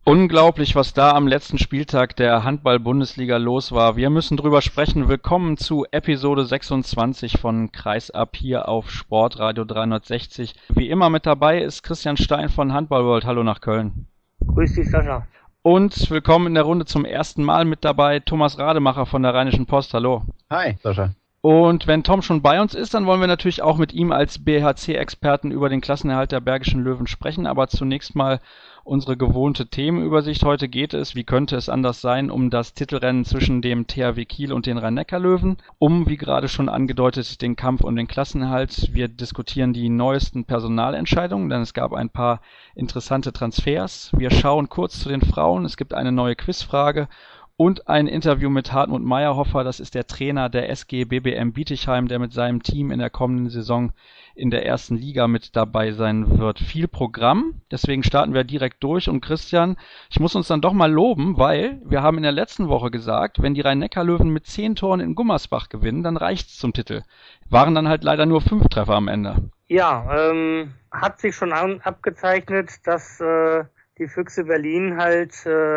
Unglaublich, was da am letzten Spieltag der Handball-Bundesliga los war. Wir müssen drüber sprechen. Willkommen zu Episode 26 von Kreisab hier auf Sportradio 360. Wie immer mit dabei ist Christian Stein von Handball World. Hallo nach Köln. Grüß dich, Sascha. Und willkommen in der Runde zum ersten Mal mit dabei Thomas Rademacher von der Rheinischen Post. Hallo. Hi, Sascha. Und wenn Tom schon bei uns ist, dann wollen wir natürlich auch mit ihm als BHC-Experten über den Klassenerhalt der Bergischen Löwen sprechen. Aber zunächst mal unsere gewohnte Themenübersicht. Heute geht es, wie könnte es anders sein, um das Titelrennen zwischen dem THW Kiel und den Rhein-Neckar-Löwen, um, wie gerade schon angedeutet, den Kampf um den Klassenerhalt. Wir diskutieren die neuesten Personalentscheidungen, denn es gab ein paar interessante Transfers. Wir schauen kurz zu den Frauen. Es gibt eine neue Quizfrage. Und ein Interview mit Hartmut Meyerhofer, das ist der Trainer der SG BBM Bietigheim, der mit seinem Team in der kommenden Saison in der ersten Liga mit dabei sein wird. Viel Programm, deswegen starten wir direkt durch. Und Christian, ich muss uns dann doch mal loben, weil wir haben in der letzten Woche gesagt, wenn die Rhein-Neckar-Löwen mit 10 Toren in Gummersbach gewinnen, dann reicht's zum Titel. Waren dann halt leider nur 5 Treffer am Ende. Ja, hat sich schon abgezeichnet, dass die Füchse Berlin halt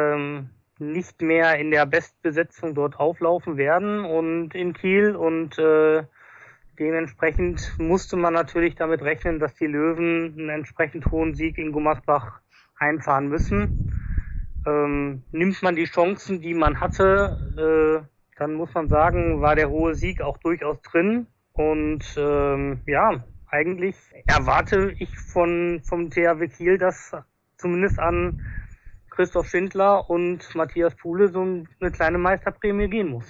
nicht mehr in der Bestbesetzung dort auflaufen werden und in Kiel und dementsprechend musste man natürlich damit rechnen, dass die Löwen einen entsprechend hohen Sieg in Gummersbach einfahren müssen. Nimmt man die Chancen, die man hatte, dann muss man sagen, war der hohe Sieg auch durchaus drin und ja, eigentlich erwarte ich vom THW Kiel, dass zumindest an Christoph Schindler und Matthias Puhle so eine kleine Meisterprämie gehen muss.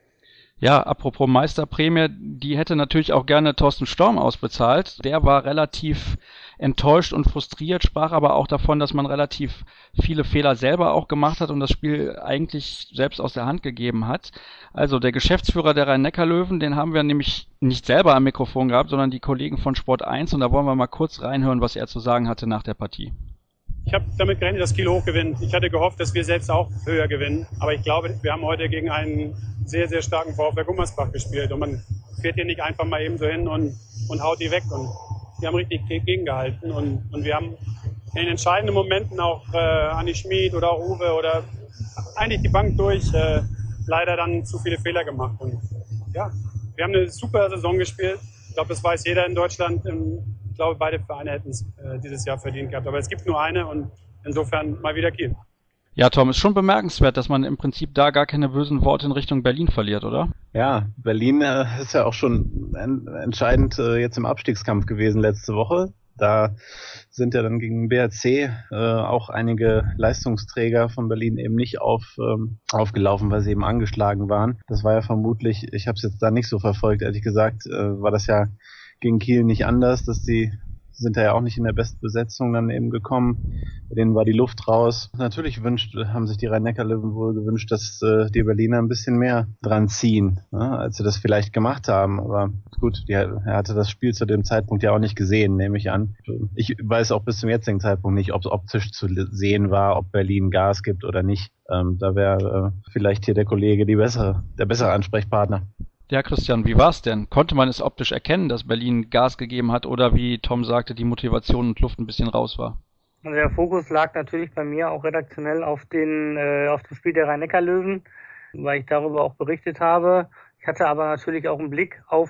Ja, apropos Meisterprämie, die hätte natürlich auch gerne Thorsten Storm ausbezahlt. Der war relativ enttäuscht und frustriert, sprach aber auch davon, dass man relativ viele Fehler selber auch gemacht hat und das Spiel eigentlich selbst aus der Hand gegeben hat. Also der Geschäftsführer der Rhein-Neckar-Löwen, den haben wir nämlich nicht selber am Mikrofon gehabt, sondern die Kollegen von Sport 1 und da wollen wir mal kurz reinhören, was er zu sagen hatte nach der Partie. Ich habe damit gerechnet, dass Kiel hoch gewinnt. Ich hatte gehofft, dass wir selbst auch höher gewinnen. Aber ich glaube, wir haben heute gegen einen sehr, sehr starken VfR Gummersbach gespielt. Und man fährt hier nicht einfach mal eben so hin und haut die weg. Und wir haben richtig gegengehalten. Und wir haben in den entscheidenden Momenten auch Andi Schmid oder auch Uwe oder eigentlich die Bank durch leider dann zu viele Fehler gemacht. Und ja, wir haben eine super Saison gespielt. Ich glaube, das weiß jeder in Deutschland. Ich glaube, beide Vereine hätten es dieses Jahr verdient gehabt. Aber es gibt nur eine und insofern mal wieder Kiel. Ja, Tom, ist schon bemerkenswert, dass man im Prinzip da gar keine bösen Worte in Richtung Berlin verliert, oder? Ja, Berlin ist ja auch schon entscheidend jetzt im Abstiegskampf gewesen letzte Woche. Da sind ja dann gegen den BHC auch einige Leistungsträger von Berlin eben nicht aufgelaufen, weil sie eben angeschlagen waren. Das war ja vermutlich, ich habe es jetzt da nicht so verfolgt, ehrlich gesagt, war das ja gegen Kiel nicht anders, dass die sind da ja auch nicht in der Bestbesetzung dann eben gekommen. Bei denen war die Luft raus. Natürlich haben sich die Rhein-Neckar-Löwen wohl gewünscht, dass die Berliner ein bisschen mehr dran ziehen, ne, als sie das vielleicht gemacht haben. Aber gut, er hatte das Spiel zu dem Zeitpunkt ja auch nicht gesehen, nehme ich an. Ich weiß auch bis zum jetzigen Zeitpunkt nicht, ob es optisch zu sehen war, ob Berlin Gas gibt oder nicht. Da wäre vielleicht hier der Kollege der bessere Ansprechpartner. Ja, Christian, wie war's denn? Konnte man es optisch erkennen, dass Berlin Gas gegeben hat oder wie Tom sagte, die Motivation und Luft ein bisschen raus war? Also der Fokus lag natürlich bei mir auch redaktionell auf dem Spiel der Rhein-Neckar-Löwen, weil ich darüber auch berichtet habe. Ich hatte aber natürlich auch einen Blick auf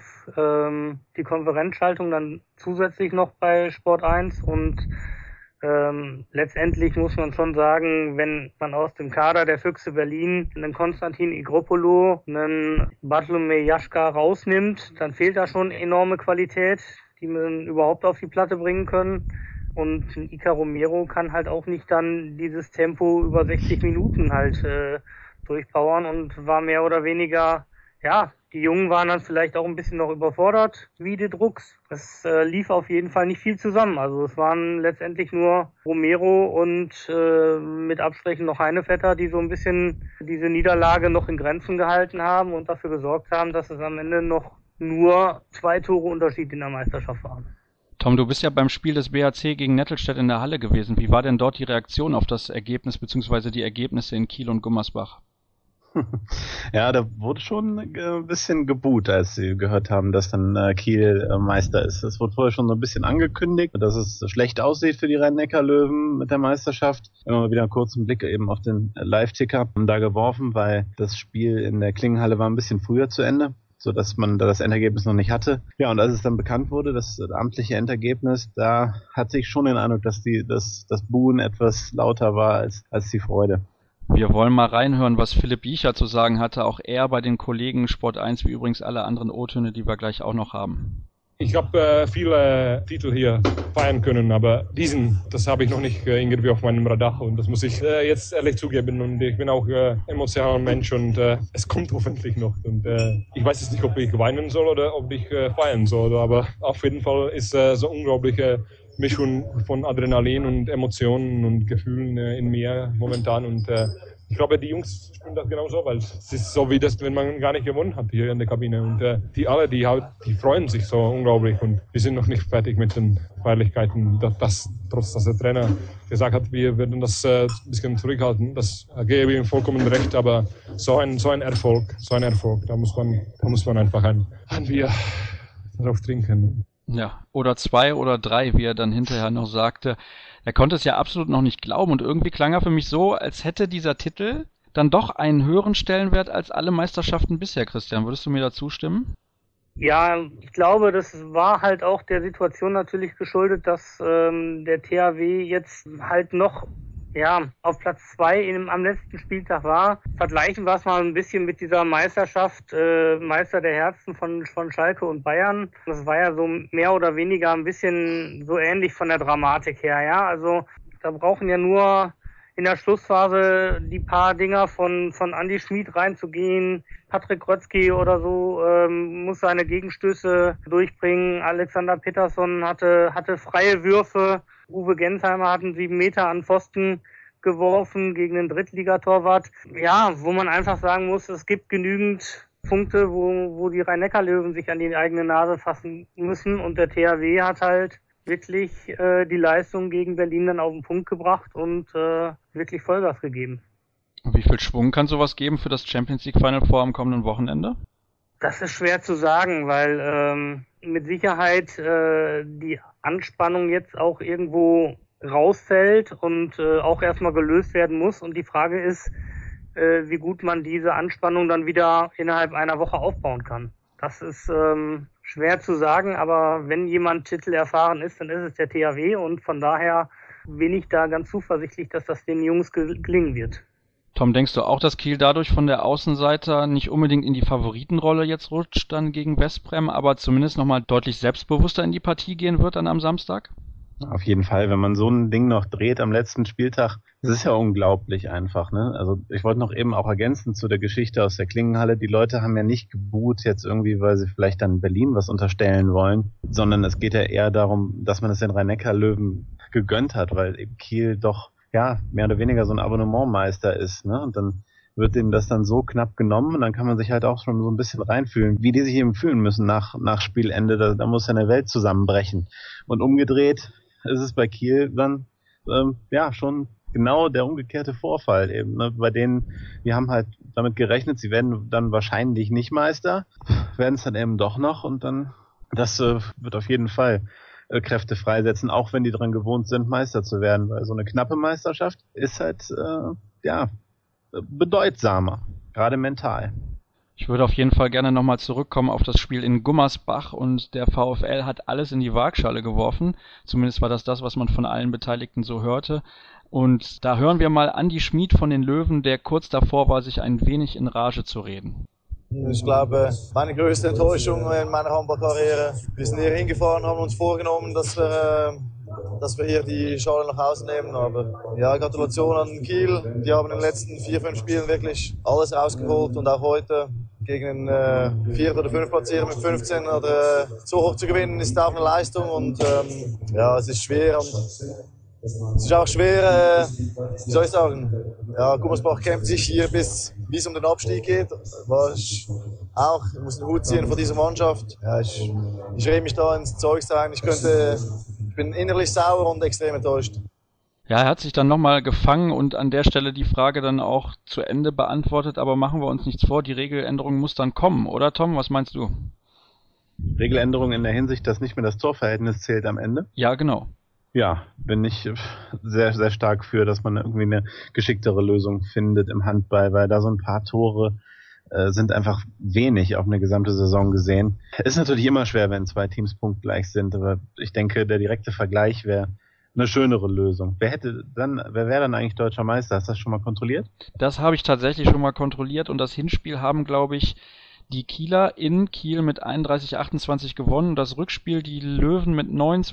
die Konferenzschaltung dann zusätzlich noch bei Sport 1 und letztendlich muss man schon sagen, wenn man aus dem Kader der Füchse Berlin einen Konstantin Igropolo, einen Bartolomej Jaschka rausnimmt, dann fehlt da schon enorme Qualität, die man überhaupt auf die Platte bringen können. Und Iker Romero kann halt auch nicht dann dieses Tempo über 60 Minuten halt durchpowern und war mehr oder weniger, ja, die Jungen waren dann vielleicht auch ein bisschen noch überfordert, wie die Drucks. Es lief auf jeden Fall nicht viel zusammen. Also es waren letztendlich nur Romero und mit Abstrichen noch Heinevetter, die so ein bisschen diese Niederlage noch in Grenzen gehalten haben und dafür gesorgt haben, dass es am Ende noch nur 2 Tore Unterschied in der Meisterschaft waren. Tom, du bist ja beim Spiel des BHC gegen Nettelstedt in der Halle gewesen. Wie war denn dort die Reaktion auf das Ergebnis bzw. die Ergebnisse in Kiel und Gummersbach? Ja, da wurde schon ein bisschen geboot, als sie gehört haben, dass dann Kiel Meister ist. Es wurde vorher schon so ein bisschen angekündigt, dass es schlecht aussieht für die Rhein-Neckar-Löwen mit der Meisterschaft. Immer wieder einen kurzen Blick eben auf den Live-Ticker da geworfen, weil das Spiel in der Klingenhalle war ein bisschen früher zu Ende, so dass man da das Endergebnis noch nicht hatte. Ja, und als es dann bekannt wurde, das amtliche Endergebnis, da hatte ich schon den Eindruck, dass das Buhen etwas lauter war als die Freude. Wir wollen mal reinhören, was Philipp Biecher zu sagen hatte, auch er bei den Kollegen Sport 1, wie übrigens alle anderen O-Töne, die wir gleich auch noch haben. Ich habe viele Titel hier feiern können, aber das habe ich noch nicht irgendwie auf meinem Radar und das muss ich jetzt ehrlich zugeben und ich bin auch emotionaler Mensch und es kommt hoffentlich noch und ich weiß jetzt nicht, ob ich weinen soll oder ob ich feiern soll, aber auf jeden Fall ist so unglaubliche Mischung von Adrenalin und Emotionen und Gefühlen in mir momentan und ich glaube, die Jungs spielen das genauso, weil es ist so wie das, wenn man gar nicht gewonnen hat hier in der Kabine und die freuen sich so unglaublich und wir sind noch nicht fertig mit den Feierlichkeiten, trotz dass der Trainer gesagt hat, wir werden das ein bisschen zurückhalten, das gebe ich ihm vollkommen recht, aber so ein Erfolg, da muss man einfach ein Bier drauf trinken. Ja, oder 2 oder 3, wie er dann hinterher noch sagte. Er konnte es ja absolut noch nicht glauben und irgendwie klang er für mich so, als hätte dieser Titel dann doch einen höheren Stellenwert als alle Meisterschaften bisher, Christian. Würdest du mir da zustimmen? Ja, ich glaube, das war halt auch der Situation natürlich geschuldet, dass der THW jetzt halt noch auf Platz 2 am letzten Spieltag war. Vergleichen wir es mal ein bisschen mit dieser Meisterschaft, Meister der Herzen von Schalke und Bayern. Das war ja so mehr oder weniger ein bisschen so ähnlich von der Dramatik her, ja. Also da brauchen ja nur in der Schlussphase die paar Dinger von Andi Schmid reinzugehen. Patrick Grötzky oder so muss seine Gegenstöße durchbringen. Alexander Peterson hatte freie Würfe. Uwe Gensheimer hat einen 7 Meter an Pfosten geworfen gegen den Drittligatorwart. Ja, wo man einfach sagen muss, es gibt genügend Punkte, wo die Rhein-Neckar-Löwen sich an die eigene Nase fassen müssen. Und der THW hat halt wirklich die Leistung gegen Berlin dann auf den Punkt gebracht und wirklich Vollgas gegeben. Wie viel Schwung kann sowas geben für das Champions League Final Four am kommenden Wochenende? Das ist schwer zu sagen, weil mit Sicherheit die Anspannung jetzt auch irgendwo rausfällt und auch erstmal gelöst werden muss. Und die Frage ist, wie gut man diese Anspannung dann wieder innerhalb einer Woche aufbauen kann. Das ist schwer zu sagen, aber wenn jemand Titel erfahren ist, dann ist es der THW und von daher bin ich da ganz zuversichtlich, dass das den Jungs gelingen wird. Tom, denkst du auch, dass Kiel dadurch von der Außenseiter nicht unbedingt in die Favoritenrolle jetzt rutscht dann gegen Westbrem, aber zumindest nochmal deutlich selbstbewusster in die Partie gehen wird dann am Samstag? Auf jeden Fall, wenn man so ein Ding noch dreht am letzten Spieltag, das ist ja unglaublich einfach, ne? Also ich wollte noch eben auch ergänzen zu der Geschichte aus der Klingenhalle, die Leute haben ja nicht geboot jetzt irgendwie, weil sie vielleicht dann Berlin was unterstellen wollen, sondern es geht ja eher darum, dass man es den Rhein-Neckar-Löwen gegönnt hat, weil eben Kiel doch mehr oder weniger so ein Abonnementmeister ist, ne? Und dann wird denen das dann so knapp genommen und dann kann man sich halt auch schon so ein bisschen reinfühlen, wie die sich eben fühlen müssen nach Spielende. Da muss ja eine Welt zusammenbrechen. Und umgedreht ist es bei Kiel dann schon genau der umgekehrte Vorfall eben, ne? Bei denen, wir haben halt damit gerechnet, sie werden dann wahrscheinlich nicht Meister, werden es dann eben doch noch und dann, das wird auf jeden Fall Kräfte freisetzen, auch wenn die dran gewohnt sind, Meister zu werden, weil so eine knappe Meisterschaft ist halt bedeutsamer, gerade mental. Ich würde auf jeden Fall gerne nochmal zurückkommen auf das Spiel in Gummersbach und der VfL hat alles in die Waagschale geworfen, zumindest war das, was man von allen Beteiligten so hörte. Und da hören wir mal Andi Schmid von den Löwen, der kurz davor war, sich ein wenig in Rage zu reden. Ich glaube, meine größte Enttäuschung in meiner Handballkarriere. Wir sind hier hingefahren, haben uns vorgenommen, dass wir hier die Schale nach Hause nehmen. Aber ja, Gratulation an Kiel. Die haben in den letzten 4-5 Spielen wirklich alles rausgeholt und auch heute gegen den 4. oder 5. Platzierten mit 15 oder so hoch zu gewinnen, ist auch eine Leistung und es ist schwer. Und es ist auch schwer, wie soll ich sagen, Gummersbach kämpft sich hier bis es um den Abstieg geht. Ich muss den Hut ziehen vor dieser Mannschaft. Ja, ich rede mich da ins Zeug sein. Ich bin innerlich sauer und extrem enttäuscht. Ja, er hat sich dann nochmal gefangen und an der Stelle die Frage dann auch zu Ende beantwortet, aber machen wir uns nichts vor, die Regeländerung muss dann kommen, oder Tom? Was meinst du? Regeländerung in der Hinsicht, dass nicht mehr das Torverhältnis zählt am Ende? Ja, genau. Ja, bin ich sehr, sehr stark für, dass man irgendwie eine geschicktere Lösung findet im Handball, weil da so ein paar Tore sind einfach wenig auf eine gesamte Saison gesehen. Ist natürlich immer schwer, wenn zwei Teams punktgleich sind, aber ich denke, der direkte Vergleich wäre eine schönere Lösung. Wer wäre dann eigentlich deutscher Meister? Hast du das schon mal kontrolliert? Das habe ich tatsächlich schon mal kontrolliert und das Hinspiel haben, glaube ich, die Kieler in Kiel mit 31-28 gewonnen und das Rückspiel die Löwen mit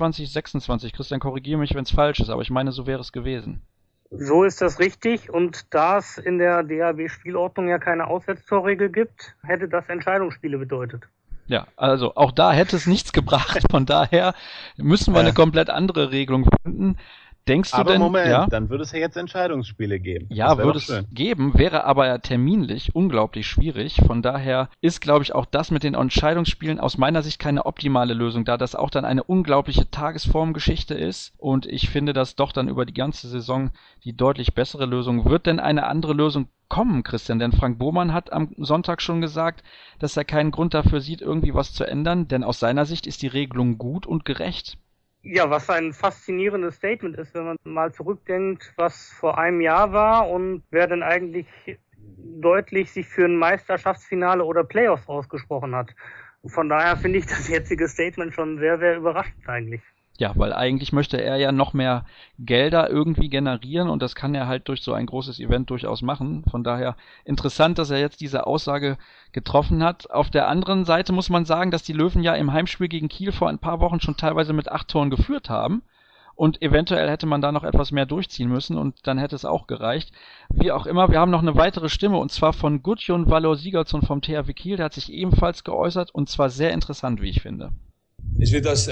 29-26. Christian, korrigiere mich, wenn es falsch ist, aber ich meine, so wäre es gewesen. So ist das richtig, und da es in der DHB-Spielordnung ja keine Auswärtstorregel gibt, hätte das Entscheidungsspiele bedeutet. Ja, also auch da hätte es nichts gebracht, von daher müssen wir eine komplett andere Regelung finden. Denkst du aber denn, Moment, ja? Dann würde es ja jetzt Entscheidungsspiele geben. Ja, würde es geben, wäre aber ja terminlich unglaublich schwierig. Von daher ist, glaube ich, auch das mit den Entscheidungsspielen aus meiner Sicht keine optimale Lösung, da das auch dann eine unglaubliche Tagesformgeschichte ist. Und ich finde das doch dann über die ganze Saison die deutlich bessere Lösung. Wird denn eine andere Lösung kommen, Christian? Denn Frank Bohmann hat am Sonntag schon gesagt, dass er keinen Grund dafür sieht, irgendwie was zu ändern. Denn aus seiner Sicht ist die Regelung gut und gerecht. Ja, was ein faszinierendes Statement ist, wenn man mal zurückdenkt, was vor einem Jahr war und wer denn eigentlich deutlich sich für ein Meisterschaftsfinale oder Playoffs ausgesprochen hat. Von daher finde ich das jetzige Statement schon sehr, sehr überraschend eigentlich. Ja, weil eigentlich möchte er ja noch mehr Gelder irgendwie generieren und das kann er halt durch so ein großes Event durchaus machen. Von daher interessant, dass er jetzt diese Aussage getroffen hat. Auf der anderen Seite muss man sagen, dass die Löwen ja im Heimspiel gegen Kiel vor ein paar Wochen schon teilweise mit 8 Toren geführt haben und eventuell hätte man da noch etwas mehr durchziehen müssen und dann hätte es auch gereicht. Wie auch immer, wir haben noch eine weitere Stimme und zwar von Gudjon Valor-Sigurdsson vom THW Kiel. Der hat sich ebenfalls geäußert und zwar sehr interessant, wie ich finde. Es wird das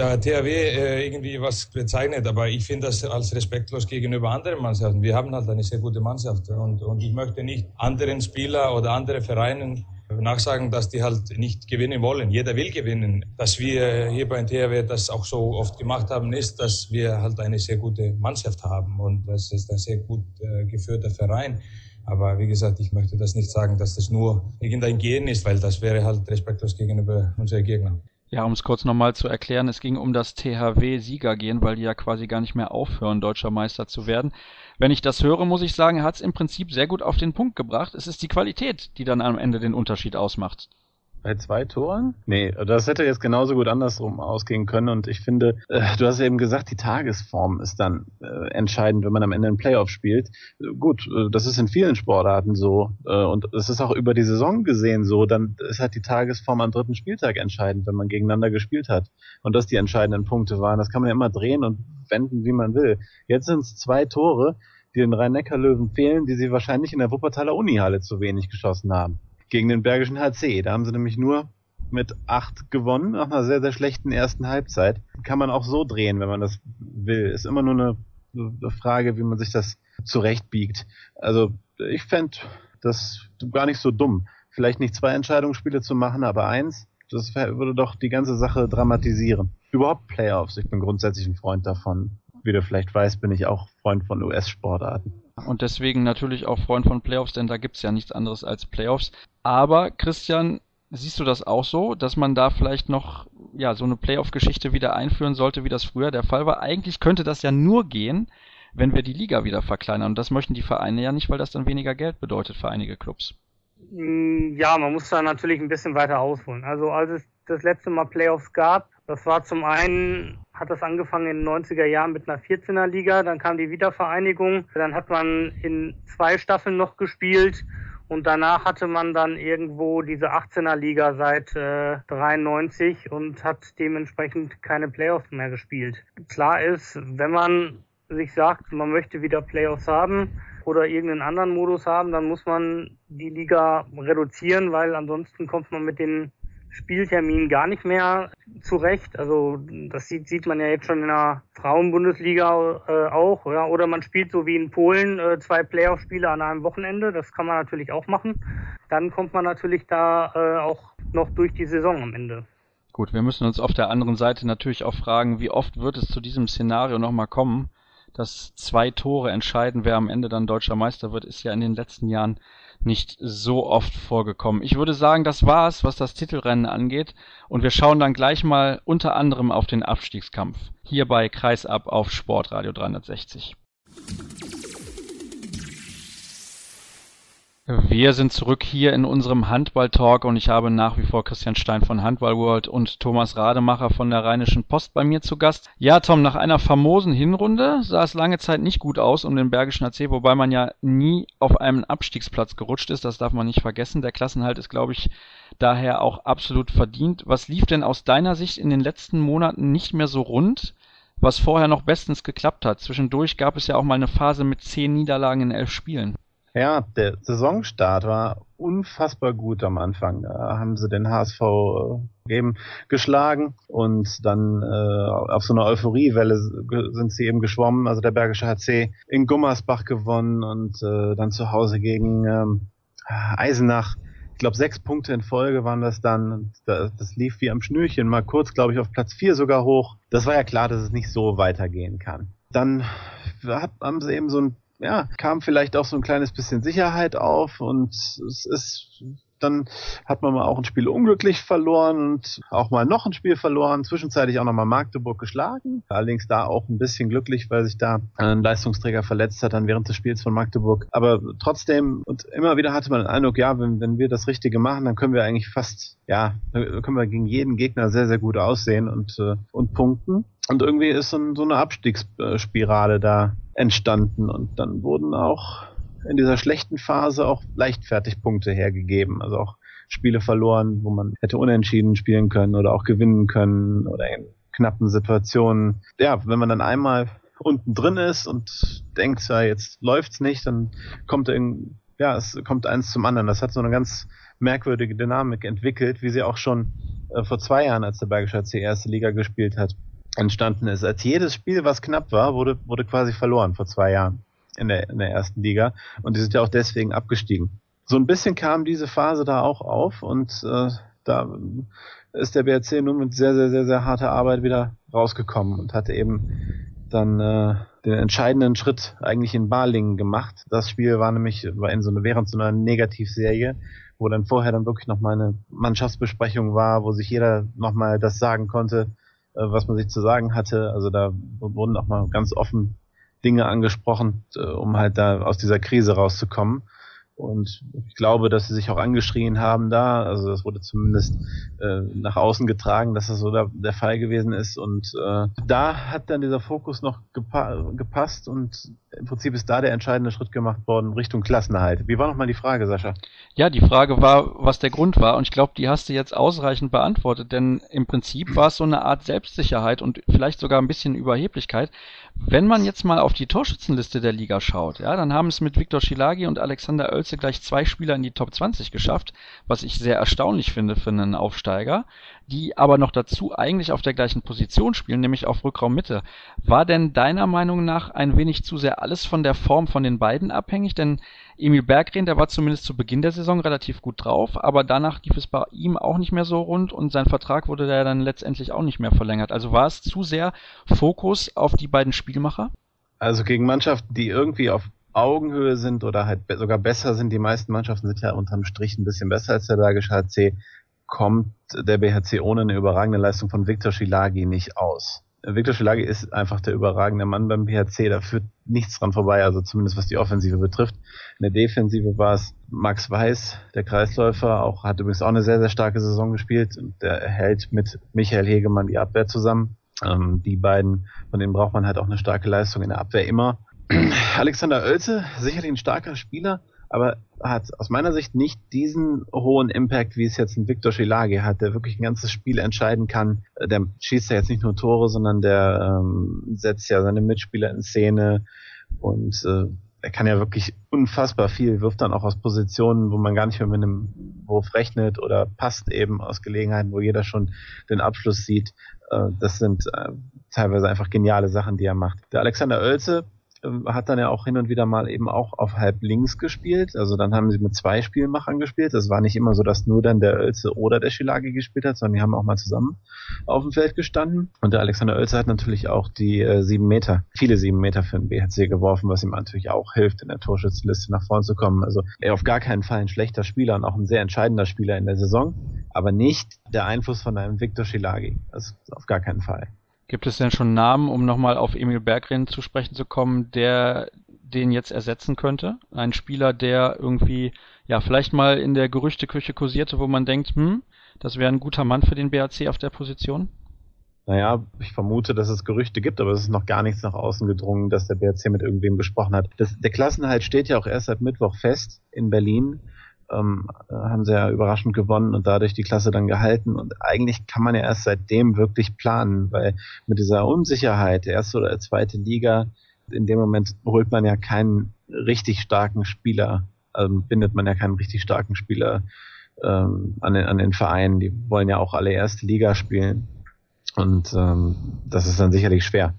THW irgendwie was bezeichnet, aber ich finde das als respektlos gegenüber anderen Mannschaften. Wir haben halt eine sehr gute Mannschaft und ich möchte nicht anderen Spieler oder andere Vereinen nachsagen, dass die halt nicht gewinnen wollen. Jeder will gewinnen. Dass wir hier beim THW das auch so oft gemacht haben, ist, dass wir halt eine sehr gute Mannschaft haben und das ist ein sehr gut geführter Verein. Aber wie gesagt, ich möchte das nicht sagen, dass das nur irgendein Gehen ist, weil das wäre halt respektlos gegenüber unseren Gegnern. Ja, um es kurz nochmal zu erklären, es ging um das THW-Siegergehen, weil die ja quasi gar nicht mehr aufhören, deutscher Meister zu werden. Wenn ich das höre, muss ich sagen, er hat es im Prinzip sehr gut auf den Punkt gebracht. Es ist die Qualität, die dann am Ende den Unterschied ausmacht. Bei 2 Toren? Nee, das hätte jetzt genauso gut andersrum ausgehen können und ich finde, du hast eben gesagt, die Tagesform ist dann entscheidend, wenn man am Ende ein Playoff spielt. Gut, das ist in vielen Sportarten so und es ist auch über die Saison gesehen so, dann ist halt die Tagesform am 3. Spieltag entscheidend, wenn man gegeneinander gespielt hat und das die entscheidenden Punkte waren. Das kann man ja immer drehen und wenden, wie man will. Jetzt sind es 2 Tore, die den Rhein-Neckar-Löwen fehlen, die sie wahrscheinlich in der Wuppertaler Unihalle zu wenig geschossen haben. Gegen den Bergischen HC. Da haben sie nämlich nur mit 8 gewonnen, nach einer sehr, sehr schlechten ersten Halbzeit. Kann man auch so drehen, wenn man das will. Ist immer nur eine Frage, wie man sich das zurechtbiegt. Also ich fände das gar nicht so dumm. Vielleicht nicht 2 Entscheidungsspiele zu machen, aber 1, das würde doch die ganze Sache dramatisieren. Überhaupt Playoffs, ich bin grundsätzlich ein Freund davon. Wie du vielleicht weißt, bin ich auch Freund von US-Sportarten. Und deswegen natürlich auch Freund von Playoffs, denn da gibt's ja nichts anderes als Playoffs. Aber Christian, siehst du das auch so, dass man da vielleicht noch so eine Playoff-Geschichte wieder einführen sollte, wie das früher der Fall war? Eigentlich könnte das ja nur gehen, wenn wir die Liga wieder verkleinern. Und das möchten die Vereine ja nicht, weil das dann weniger Geld bedeutet für einige Clubs. Ja, man muss da natürlich ein bisschen weiter ausholen. Also als es das letzte Mal Playoffs gab, das war zum einen, hat das angefangen in den 90er Jahren mit einer 14er Liga, dann kam die Wiedervereinigung, dann hat man in 2 Staffeln noch gespielt und danach hatte man dann irgendwo diese 18er Liga seit 93 und hat dementsprechend keine Playoffs mehr gespielt. Klar ist, wenn man sich sagt, man möchte wieder Playoffs haben oder irgendeinen anderen Modus haben, dann muss man die Liga reduzieren, weil ansonsten kommt man mit den Spieltermin gar nicht mehr zurecht. Also das sieht man ja jetzt schon in der Frauenbundesliga auch. Ja. Oder man spielt so wie in Polen 2 Playoff-Spiele an einem Wochenende. Das kann man natürlich auch machen. Dann kommt man natürlich da auch noch durch die Saison am Ende. Gut, wir müssen uns auf der anderen Seite natürlich auch fragen, wie oft wird es zu diesem Szenario nochmal kommen, dass 2 Tore entscheiden, wer am Ende dann deutscher Meister wird, ist ja in den letzten Jahren nicht so oft vorgekommen. Ich würde sagen, das war's, was das Titelrennen angeht. Und wir schauen dann gleich mal unter anderem auf den Abstiegskampf. Hier bei Kreisab auf Sportradio 360. Wir sind zurück hier in unserem Handball-Talk und ich habe nach wie vor Christian Stein von Handball World und Thomas Rademacher von der Rheinischen Post bei mir zu Gast. Ja, Tom, nach einer famosen Hinrunde sah es lange Zeit nicht gut aus um den Bergischen HC, wobei man ja nie auf einen Abstiegsplatz gerutscht ist, das darf man nicht vergessen. Der Klassenhalt ist, glaube ich, daher auch absolut verdient. Was lief denn aus deiner Sicht in den letzten Monaten nicht mehr so rund, was vorher noch bestens geklappt hat? Zwischendurch gab es ja auch mal eine Phase mit 10 Niederlagen in 11 Spielen. Ja, der Saisonstart war unfassbar gut am Anfang. Da haben sie den HSV eben geschlagen und dann auf so einer Euphoriewelle sind sie eben geschwommen. Also der Bergische HC in Gummersbach gewonnen und dann zu Hause gegen Eisenach. Ich glaube 6 Punkte in Folge waren das dann. Und das lief wie am Schnürchen. Mal kurz, glaube ich, auf Platz 4 sogar hoch. Das war ja klar, dass es nicht so weitergehen kann. Dann haben sie eben kam vielleicht auch so ein kleines bisschen Sicherheit auf und dann hat man mal auch ein Spiel unglücklich verloren und auch mal noch ein Spiel verloren, zwischenzeitlich auch nochmal Magdeburg geschlagen, allerdings da auch ein bisschen glücklich, weil sich da ein Leistungsträger verletzt hat dann während des Spiels von Magdeburg, aber trotzdem und immer wieder hatte man den Eindruck, ja, wenn wir das Richtige machen, dann können wir eigentlich können wir gegen jeden Gegner sehr, sehr gut aussehen und punkten. Und irgendwie ist so eine Abstiegsspirale da entstanden und dann wurden auch in dieser schlechten Phase auch leichtfertig Punkte hergegeben, also auch Spiele verloren, wo man hätte unentschieden spielen können oder auch gewinnen können oder in knappen Situationen. Ja, wenn man dann einmal unten drin ist und denkt, ja, jetzt läuft's nicht, dann es kommt eins zum anderen. Das hat so eine ganz merkwürdige Dynamik entwickelt, wie sie auch schon vor 2 Jahren, als der Bergische HC erste Liga gespielt hat, entstanden ist. Als jedes Spiel, was knapp war, wurde quasi verloren vor 2 Jahren in der ersten Liga und die sind ja auch deswegen abgestiegen. So ein bisschen kam diese Phase da auch auf und da ist der BHC nur mit sehr, sehr, sehr, sehr harter Arbeit wieder rausgekommen und hatte eben dann den entscheidenden Schritt eigentlich in Balingen gemacht. Das Spiel war während so einer Negativserie, wo dann vorher dann wirklich nochmal eine Mannschaftsbesprechung war, wo sich jeder nochmal das sagen konnte, was man sich zu sagen hatte. Also da wurden auch mal ganz offen Dinge angesprochen, um halt da aus dieser Krise rauszukommen. Und ich glaube, dass sie sich auch angeschrien haben da. Also das wurde zumindest nach außen getragen, dass das so der Fall gewesen ist. Und da hat dann dieser Fokus noch gepasst und im Prinzip ist da der entscheidende Schritt gemacht worden Richtung Klassenerhalt. Wie war nochmal die Frage, Sascha? Ja, die Frage war, was der Grund war und ich glaube, die hast du jetzt ausreichend beantwortet, denn im Prinzip war es so eine Art Selbstsicherheit und vielleicht sogar ein bisschen Überheblichkeit. Wenn man jetzt mal auf die Torschützenliste der Liga schaut, ja, dann haben es mit Viktor Schilagi und Alexander Oelze gleich 2 Spieler in die Top 20 geschafft, was ich sehr erstaunlich finde für einen Aufsteiger, die aber noch dazu eigentlich auf der gleichen Position spielen, nämlich auf Rückraummitte. War denn deiner Meinung nach ein wenig zu sehr alles von der Form von den beiden abhängig? Denn Emil Berggren, der war zumindest zu Beginn der Saison relativ gut drauf, aber danach lief es bei ihm auch nicht mehr so rund und sein Vertrag wurde da dann letztendlich auch nicht mehr verlängert. Also war es zu sehr Fokus auf die beiden Spielmacher? Also gegen Mannschaften, die irgendwie auf Augenhöhe sind oder halt sogar besser sind, die meisten Mannschaften sind ja unterm Strich ein bisschen besser als der Bergische HC, kommt der BHC ohne eine überragende Leistung von Viktor Schilagi nicht aus. Viktor Schilagi ist einfach der überragende Mann beim BHC, da führt nichts dran vorbei, also zumindest was die Offensive betrifft. In der Defensive war es Max Weiß, der Kreisläufer, hat übrigens auch eine sehr, sehr starke Saison gespielt und der hält mit Michael Hegemann die Abwehr zusammen. Die beiden, von denen braucht man halt auch eine starke Leistung in der Abwehr immer. Alexander Oelze, sicherlich ein starker Spieler, aber hat aus meiner Sicht nicht diesen hohen Impact, wie es jetzt ein Viktor Schilagi hat, der wirklich ein ganzes Spiel entscheiden kann. Der schießt ja jetzt nicht nur Tore, sondern der setzt ja seine Mitspieler in Szene und er kann ja wirklich unfassbar viel, wirft dann auch aus Positionen, wo man gar nicht mehr mit einem Wurf rechnet oder passt eben aus Gelegenheiten, wo jeder schon den Abschluss sieht. Das sind teilweise einfach geniale Sachen, die er macht. Der Alexander Oelze hat dann ja auch hin und wieder mal eben auch auf halb links gespielt. Also dann haben sie mit 2 Spielmachern gespielt. Das war nicht immer so, dass nur dann der Oelze oder der Schilagi gespielt hat, sondern die haben auch mal zusammen auf dem Feld gestanden. Und der Alexander Oelze hat natürlich auch die 7 Meter, viele 7 Meter für den BHC geworfen, was ihm natürlich auch hilft, in der Torschützenliste nach vorne zu kommen. Also er auf gar keinen Fall ein schlechter Spieler und auch ein sehr entscheidender Spieler in der Saison, aber nicht der Einfluss von einem Viktor Schilagi. Das auf gar keinen Fall. Gibt es denn schon Namen, um nochmal auf Emil Berggren zu sprechen zu kommen, der den jetzt ersetzen könnte? Ein Spieler, der irgendwie, ja, vielleicht mal in der Gerüchteküche kursierte, wo man denkt, das wäre ein guter Mann für den BHC auf der Position? Naja, ich vermute, dass es Gerüchte gibt, aber es ist noch gar nichts nach außen gedrungen, dass der BHC mit irgendwem gesprochen hat. Der Klassenerhalt steht ja auch erst seit Mittwoch fest in Berlin. Haben sie ja überraschend gewonnen und dadurch die Klasse dann gehalten. Und eigentlich kann man ja erst seitdem wirklich planen, weil mit dieser Unsicherheit, erste oder zweite Liga, in dem Moment holt man ja keinen richtig starken Spieler, bindet man ja keinen richtig starken Spieler an den Verein. Die wollen ja auch alle erste Liga spielen. Und das ist dann sicherlich schwer.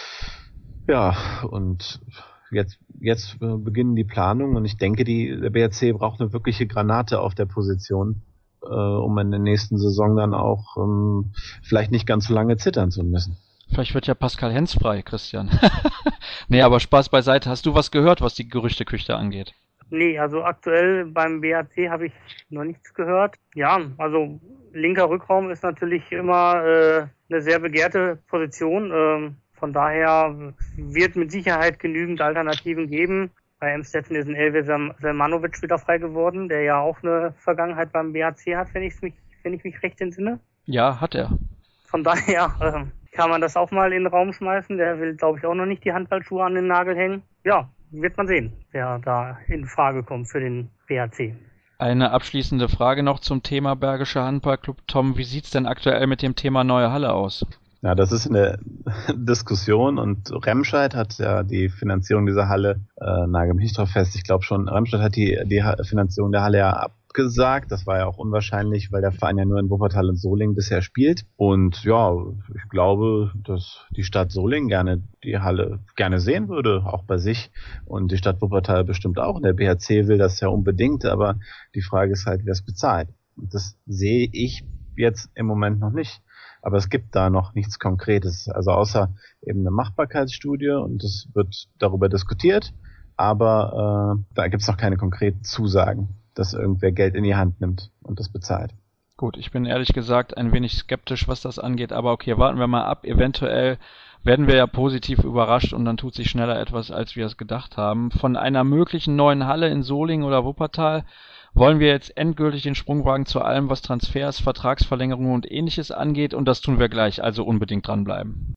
Ja, und jetzt beginnen die Planungen und ich denke, der BHC braucht eine wirkliche Granate auf der Position, um in der nächsten Saison dann auch vielleicht nicht ganz so lange zittern zu müssen. Vielleicht wird ja Pascal Hens frei, Christian. Nee, aber Spaß beiseite. Hast du was gehört, was die Gerüchteküche angeht? Nee, also aktuell beim BHC habe ich noch nichts gehört. Ja, also linker Rückraum ist natürlich immer eine sehr begehrte Position. Von daher wird mit Sicherheit genügend Alternativen geben. Bei Emstetten ist ein Elve Selmanovic wieder frei geworden, der ja auch eine Vergangenheit beim BHC hat, wenn ich mich recht entsinne. Ja, hat er. Von daher kann man das auch mal in den Raum schmeißen. Der will, glaube ich, auch noch nicht die Handballschuhe an den Nagel hängen. Ja, wird man sehen, wer da in Frage kommt für den BHC. Eine abschließende Frage noch zum Thema Bergischer Handballclub. Tom, wie sieht's denn aktuell mit dem Thema neue Halle aus? Ja, das ist eine Diskussion und Remscheid hat ja die Finanzierung dieser Halle, nagel mich nicht drauf fest, ich glaube schon, Remscheid hat die Finanzierung der Halle ja abgesagt. Das war ja auch unwahrscheinlich, weil der Verein ja nur in Wuppertal und Solingen bisher spielt. Und ja, ich glaube, dass die Stadt Solingen gerne die Halle gerne sehen würde, auch bei sich. Und die Stadt Wuppertal bestimmt auch. Und der BHC will das ja unbedingt, aber die Frage ist halt, wer es bezahlt. Und das sehe ich jetzt im Moment noch nicht. Aber es gibt da noch nichts Konkretes, also außer eben eine Machbarkeitsstudie und es wird darüber diskutiert, aber da gibt es noch keine konkreten Zusagen, dass irgendwer Geld in die Hand nimmt und das bezahlt. Gut, ich bin ehrlich gesagt ein wenig skeptisch, was das angeht, aber okay, warten wir mal ab. Eventuell werden wir ja positiv überrascht und dann tut sich schneller etwas, als wir es gedacht haben. Von einer möglichen neuen Halle in Solingen oder Wuppertal wollen wir jetzt endgültig den Sprung wagen zu allem, was Transfers, Vertragsverlängerungen und Ähnliches angeht, und das tun wir gleich, also unbedingt dranbleiben.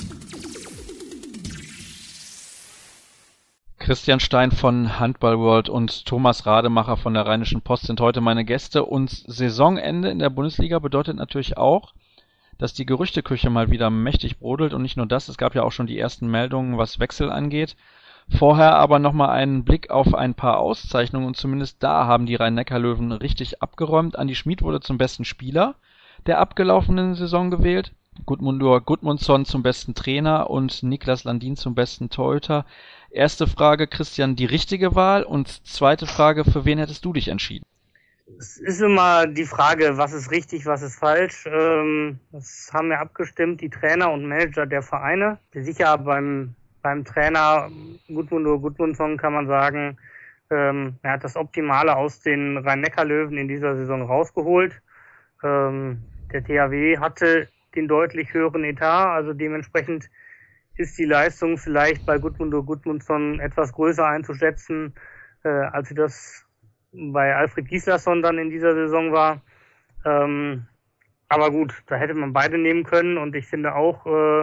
Christian Stein von Handball World und Thomas Rademacher von der Rheinischen Post sind heute meine Gäste, und Saisonende in der Bundesliga bedeutet natürlich auch, dass die Gerüchteküche mal wieder mächtig brodelt, und nicht nur das, es gab ja auch schon die ersten Meldungen, was Wechsel angeht. Vorher aber nochmal einen Blick auf ein paar Auszeichnungen, und zumindest da haben die Rhein-Neckar-Löwen richtig abgeräumt. Andi Schmid wurde zum besten Spieler der abgelaufenen Saison gewählt, Gudmundur Gudmundsson zum besten Trainer und Niklas Landin zum besten Torhüter. Erste Frage, Christian, die richtige Wahl, und zweite Frage, für wen hättest du dich entschieden? Es ist immer die Frage, was ist richtig, was ist falsch. Das haben wir abgestimmt, die Trainer und Manager der Vereine. Sicher beim Trainer Gudmundur Gudmundsson kann man sagen, er hat das Optimale aus den Rhein-Neckar-Löwen in dieser Saison rausgeholt. Der THW hatte den deutlich höheren Etat, also dementsprechend ist die Leistung vielleicht bei Gudmundur Gudmundsson etwas größer einzuschätzen, als sie das bei Alfred Gislason dann in dieser Saison war. Aber gut, da hätte man beide nehmen können, und ich finde auch,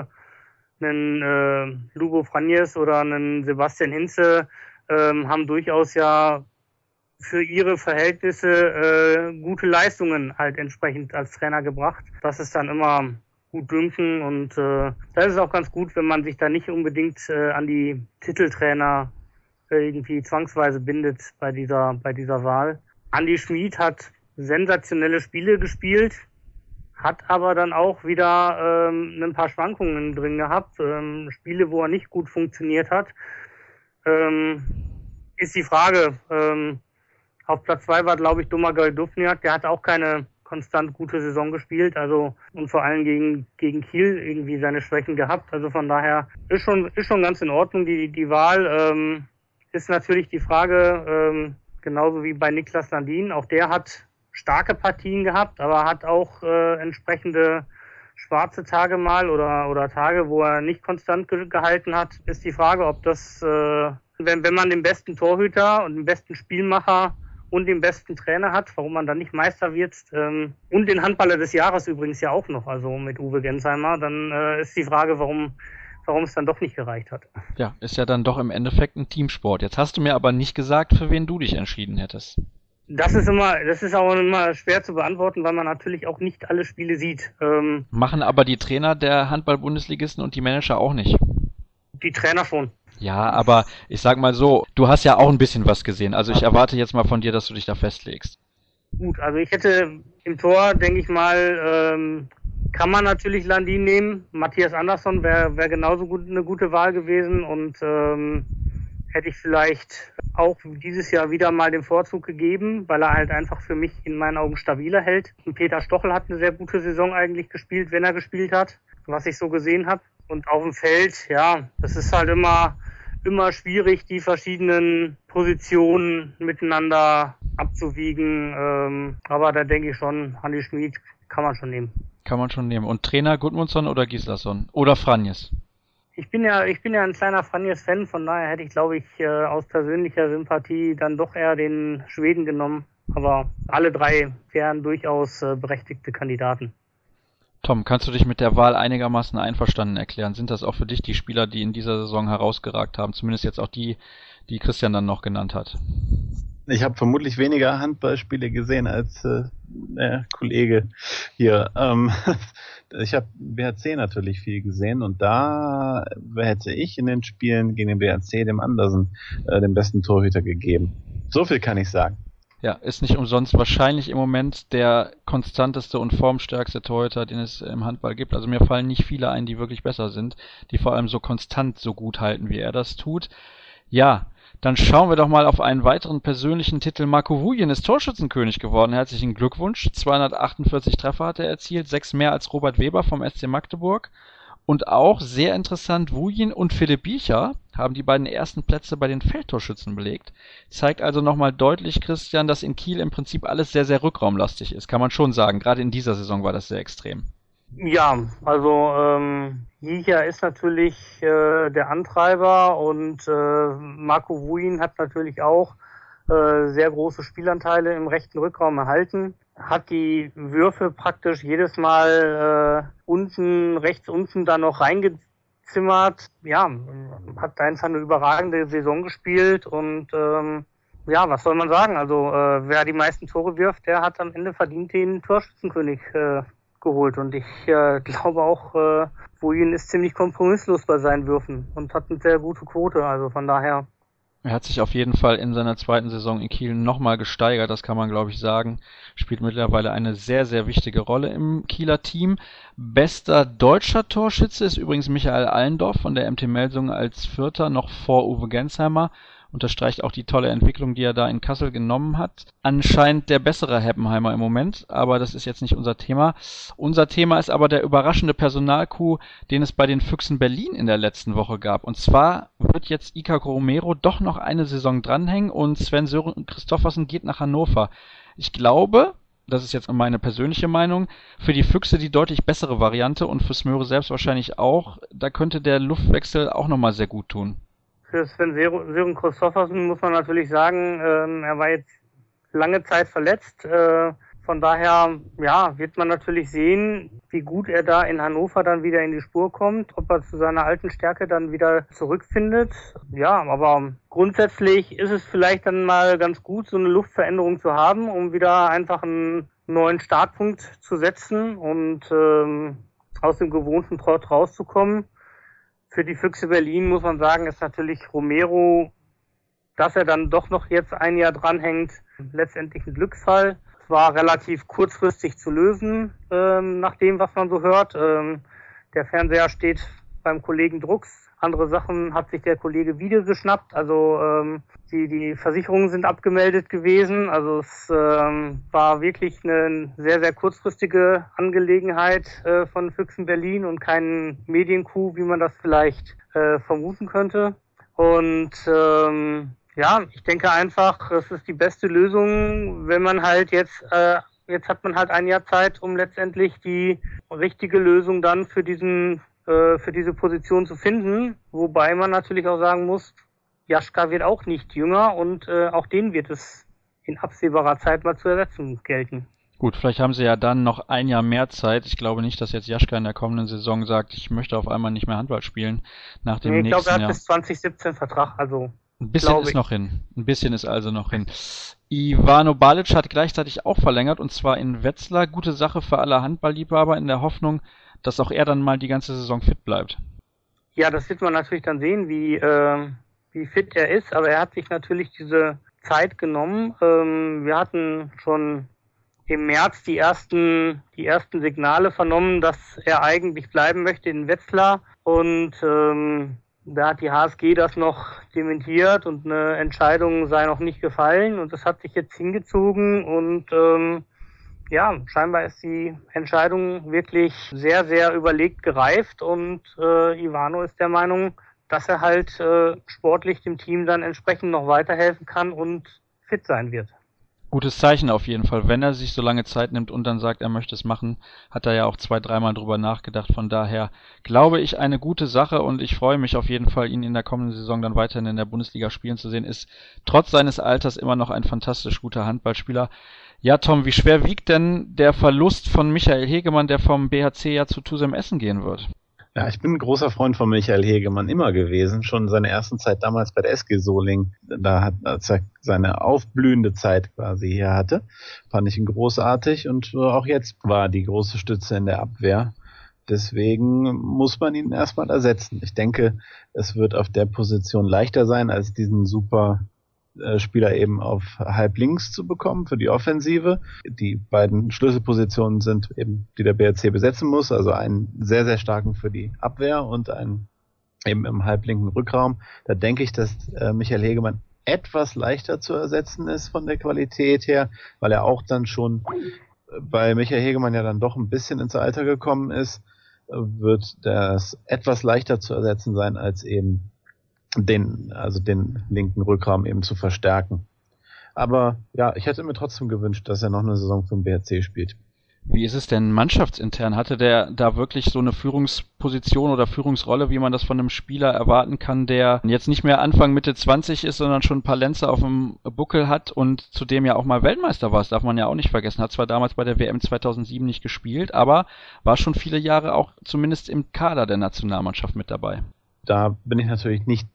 einen Lubo Franjes oder einen Sebastian Hinze haben durchaus ja für ihre Verhältnisse gute Leistungen halt entsprechend als Trainer gebracht. Das ist dann immer gut dünken, und das ist auch ganz gut, wenn man sich da nicht unbedingt an die Titeltrainer irgendwie zwangsweise bindet bei dieser Wahl. Andi Schmid hat sensationelle Spiele gespielt, hat aber dann auch wieder ein paar Schwankungen drin gehabt, Spiele, wo er nicht gut funktioniert hat. ist die Frage. Auf Platz 2 war, glaube ich, Domagoj Duvnjak. Der hat auch keine konstant gute Saison gespielt, also und vor allem gegen Kiel irgendwie seine Schwächen gehabt. Also von daher ist schon ganz in Ordnung. Die Wahl ist natürlich die Frage, genauso wie bei Niklas Landin. Auch der hat starke Partien gehabt, aber hat auch entsprechende schwarze Tage mal oder Tage, wo er nicht konstant gehalten hat. Ist die Frage, ob das, wenn man den besten Torhüter und den besten Spielmacher und den besten Trainer hat, warum man dann nicht Meister wird, und den Handballer des Jahres übrigens ja auch noch, also mit Uwe Gensheimer, dann ist die Frage, warum es dann doch nicht gereicht hat. Ja, ist ja dann doch im Endeffekt ein Teamsport. Jetzt hast du mir aber nicht gesagt, für wen du dich entschieden hättest. Das ist auch immer schwer zu beantworten, weil man natürlich auch nicht alle Spiele sieht. Machen aber die Trainer der Handball-Bundesligisten und die Manager auch nicht. Die Trainer schon. Ja, aber ich sag mal so, du hast ja auch ein bisschen was gesehen. Also ich erwarte jetzt mal von dir, dass du dich da festlegst. Gut, also ich hätte im Tor, denke ich mal, kann man natürlich Landin nehmen. Matthias Andersson wäre genauso gut eine gute Wahl gewesen und hätte ich vielleicht auch dieses Jahr wieder mal den Vorzug gegeben, weil er halt einfach für mich in meinen Augen stabiler hält. Und Peter Stochel hat eine sehr gute Saison eigentlich gespielt, wenn er gespielt hat, was ich so gesehen habe. Und auf dem Feld, ja, das ist halt immer schwierig, die verschiedenen Positionen miteinander abzuwiegen. Aber da denke ich schon, Hanni Schmid kann man schon nehmen. Kann man schon nehmen. Und Trainer Gudmundsson oder Gislason? Oder Franjes? Ich bin ja ein kleiner Franjes-Fan, von daher hätte ich, glaube ich, aus persönlicher Sympathie dann doch eher den Schweden genommen. Aber alle drei wären durchaus berechtigte Kandidaten. Tom, kannst du dich mit der Wahl einigermaßen einverstanden erklären? Sind das auch für dich die Spieler, die in dieser Saison herausgeragt haben? Zumindest jetzt auch die Christian dann noch genannt hat. Ich habe vermutlich weniger Handballspiele gesehen als der Kollege hier. Ich habe BHC natürlich viel gesehen und da hätte ich in den Spielen gegen den BHC dem Andersen den besten Torhüter gegeben. So viel kann ich sagen. Ja, ist nicht umsonst wahrscheinlich im Moment der konstanteste und formstärkste Torhüter, den es im Handball gibt. Also mir fallen nicht viele ein, die wirklich besser sind, die vor allem so konstant so gut halten, wie er das tut. Ja, dann schauen wir doch mal auf einen weiteren persönlichen Titel. Marco Vuyin ist Torschützenkönig geworden. Herzlichen Glückwunsch. 248 Treffer hat er erzielt, 6 mehr als Robert Weber vom SC Magdeburg. Und auch sehr interessant, Vuyin und Philipp Biecher haben die beiden ersten Plätze bei den Feldtorschützen belegt. Zeigt also nochmal deutlich, Christian, dass in Kiel im Prinzip alles sehr, sehr rückraumlastig ist. Kann man schon sagen. Gerade in dieser Saison war das sehr extrem. Ja, also Biecher ist natürlich der Antreiber und Marco Vuyin hat natürlich auch sehr große Spielanteile im rechten Rückraum erhalten. Hat die Würfe praktisch jedes Mal rechts unten da noch reingezimmert. Ja, hat einfach eine überragende Saison gespielt und ja, was soll man sagen? Also wer die meisten Tore wirft, der hat am Ende verdient den Torschützenkönig geholt. Und ich glaube auch, Vuyin ist ziemlich kompromisslos bei seinen Würfen und hat eine sehr gute Quote. Also von daher. Er hat sich auf jeden Fall in seiner zweiten Saison in Kiel nochmal gesteigert, das kann man glaube ich sagen. Spielt mittlerweile eine sehr, sehr wichtige Rolle im Kieler Team. Bester deutscher Torschütze ist übrigens Michael Allendorf von der MT Melsungen als Vierter, noch vor Uwe Gensheimer. Unterstreicht auch die tolle Entwicklung, die er da in Kassel genommen hat. Anscheinend der bessere Heppenheimer im Moment, aber das ist jetzt nicht unser Thema. Unser Thema ist aber der überraschende Personalcoup, den es bei den Füchsen Berlin in der letzten Woche gab. Und zwar wird jetzt Ika Romero doch noch eine Saison dranhängen und Sven-Sören Christoffersen geht nach Hannover. Ich glaube, das ist jetzt meine persönliche Meinung, für die Füchse die deutlich bessere Variante und für Smöre selbst wahrscheinlich auch. Da könnte der Luftwechsel auch nochmal sehr gut tun. Für Sven-Sören Christoffersen muss man natürlich sagen, er war jetzt lange Zeit verletzt. Von daher ja, wird man natürlich sehen, wie gut er da in Hannover dann wieder in die Spur kommt, ob er zu seiner alten Stärke dann wieder zurückfindet. Ja, aber grundsätzlich ist es vielleicht dann mal ganz gut, so eine Luftveränderung zu haben, um wieder einfach einen neuen Startpunkt zu setzen und aus dem gewohnten Trott rauszukommen. Für die Füchse Berlin muss man sagen, ist natürlich Romero, dass er dann doch noch jetzt ein Jahr dranhängt, letztendlich ein Glücksfall. Es war relativ kurzfristig zu lösen, nach dem, was man so hört. Der Fernseher steht beim Kollegen Drucks. Andere Sachen hat sich der Kollege wieder geschnappt. Also die Versicherungen sind abgemeldet gewesen. Also es war wirklich eine sehr, sehr kurzfristige Angelegenheit von Füchsen Berlin und kein Mediencoup, wie man das vielleicht vermuten könnte. Und ich denke einfach, es ist die beste Lösung, wenn man halt jetzt hat man halt ein Jahr Zeit, um letztendlich die richtige Lösung dann für diese Position zu finden, wobei man natürlich auch sagen muss, Jaschka wird auch nicht jünger und auch den wird es in absehbarer Zeit mal zu ersetzen gelten. Gut, vielleicht haben sie ja dann noch ein Jahr mehr Zeit. Ich glaube nicht, dass jetzt Jaschka in der kommenden Saison sagt, ich möchte auf einmal nicht mehr Handball spielen nach dem nächsten Jahr. Ich glaube, er hat bis 2017 Vertrag, also ein bisschen ist noch hin. Ein bisschen ist also noch hin. Ivano Balic hat gleichzeitig auch verlängert, und zwar in Wetzlar. Gute Sache für alle Handballliebhaber in der Hoffnung, dass auch er dann mal die ganze Saison fit bleibt. Ja, das wird man natürlich dann sehen, wie fit er ist, aber er hat sich natürlich diese Zeit genommen. Wir hatten schon im März die ersten Signale vernommen, dass er eigentlich bleiben möchte in Wetzlar, und da hat die HSG das noch dementiert und eine Entscheidung sei noch nicht gefallen, und das hat sich jetzt hingezogen, und scheinbar ist die Entscheidung wirklich sehr, sehr überlegt gereift, und Ivano ist der Meinung, dass er halt sportlich dem Team dann entsprechend noch weiterhelfen kann und fit sein wird. Gutes Zeichen auf jeden Fall. Wenn er sich so lange Zeit nimmt und dann sagt, er möchte es machen, hat er ja auch 2-3 Mal drüber nachgedacht. Von daher glaube ich, eine gute Sache, und ich freue mich auf jeden Fall, ihn in der kommenden Saison dann weiterhin in der Bundesliga spielen zu sehen. Ist trotz seines Alters immer noch ein fantastisch guter Handballspieler. Ja, Tom, wie schwer wiegt denn der Verlust von Michael Hegemann, der vom BHC ja zu Tusem Essen gehen wird? Ja, ich bin ein großer Freund von Michael Hegemann immer gewesen, schon seine ersten Zeit damals bei der SG Solingen, als er seine aufblühende Zeit quasi hier hatte, fand ich ihn großartig, und auch jetzt war er die große Stütze in der Abwehr. Deswegen muss man ihn erstmal ersetzen. Ich denke, es wird auf der Position leichter sein, als diesen super Spieler eben auf halb links zu bekommen für die Offensive. Die beiden Schlüsselpositionen sind eben, die der BRC besetzen muss, also einen sehr, sehr starken für die Abwehr und einen eben im halblinken Rückraum. Da denke ich, dass Michael Hegemann etwas leichter zu ersetzen ist von der Qualität her, weil er auch dann schon bei Michael Hegemann ja dann doch ein bisschen ins Alter gekommen ist, wird das etwas leichter zu ersetzen sein, als eben den linken Rückraum eben zu verstärken. Aber ja, ich hätte mir trotzdem gewünscht, dass er noch eine Saison für den BRC spielt. Wie ist es denn mannschaftsintern? Hatte der da wirklich so eine Führungsposition oder Führungsrolle, wie man das von einem Spieler erwarten kann, der jetzt nicht mehr Anfang Mitte 20 ist, sondern schon ein paar Lenze auf dem Buckel hat und zudem ja auch mal Weltmeister war? Das darf man ja auch nicht vergessen. Hat zwar damals bei der WM 2007 nicht gespielt, aber war schon viele Jahre auch zumindest im Kader der Nationalmannschaft mit dabei. Da bin ich natürlich nicht